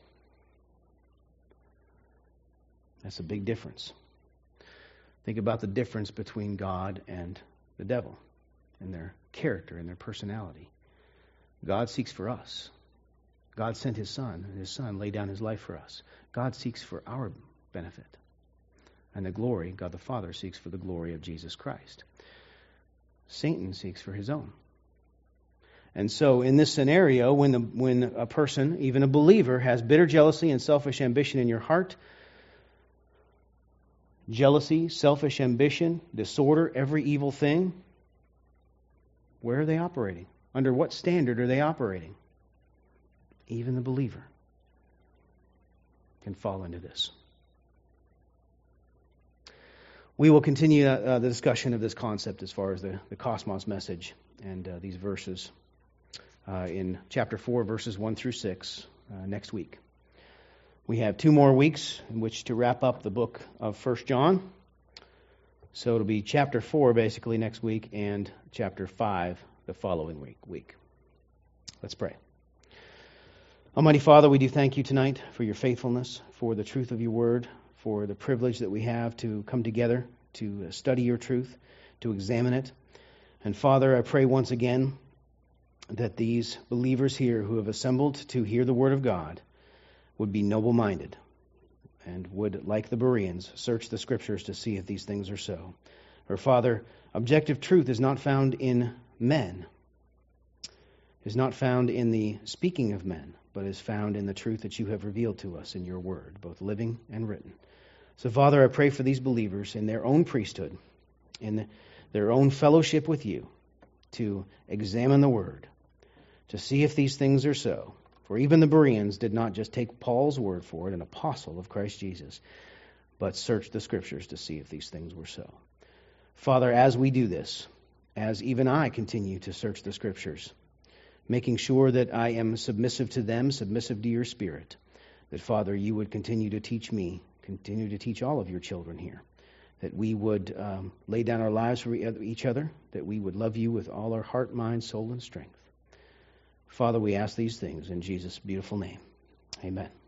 Speaker 1: That's a big difference. Think about the difference between God and the devil and their character and their personality. God seeks for us. God sent His Son, and His Son laid down His life for us. God seeks for our benefit. And the glory, God the Father seeks for the glory of Jesus Christ. Satan seeks for his own. And so in this scenario, when, the, when a person, even a believer, has bitter jealousy and selfish ambition in your heart, jealousy, selfish ambition, disorder, every evil thing, where are they operating? Under what standard are they operating? Even the believer can fall into this. We will continue uh, the discussion of this concept as far as the, the cosmos message and uh, these verses uh, in chapter four, verses one through six uh, next week. We have two more weeks in which to wrap up the book of First John. So it'll be chapter four basically next week and chapter five the following week. week. Let's pray. Almighty Father, we do thank you tonight for your faithfulness, for the truth of your word, for the privilege that we have to come together to study your truth, to examine it. And Father, I pray once again that these believers here who have assembled to hear the word of God would be noble-minded and would, like the Bereans, search the Scriptures to see if these things are so. For Father, objective truth is not found in men, is not found in the speaking of men, but is found in the truth that you have revealed to us in your word, both living and written. So, Father, I pray for these believers in their own priesthood, in their own fellowship with you, to examine the word, to see if these things are so. For even the Bereans did not just take Paul's word for it, an apostle of Christ Jesus, but searched the Scriptures to see if these things were so. Father, as we do this, as even I continue to search the Scriptures, making sure that I am submissive to them, submissive to your Spirit, that, Father, you would continue to teach me, continue to teach all of your children here, that we would um, lay down our lives for each other, that we would love you with all our heart, mind, soul, and strength. Father, we ask these things in Jesus' beautiful name. Amen.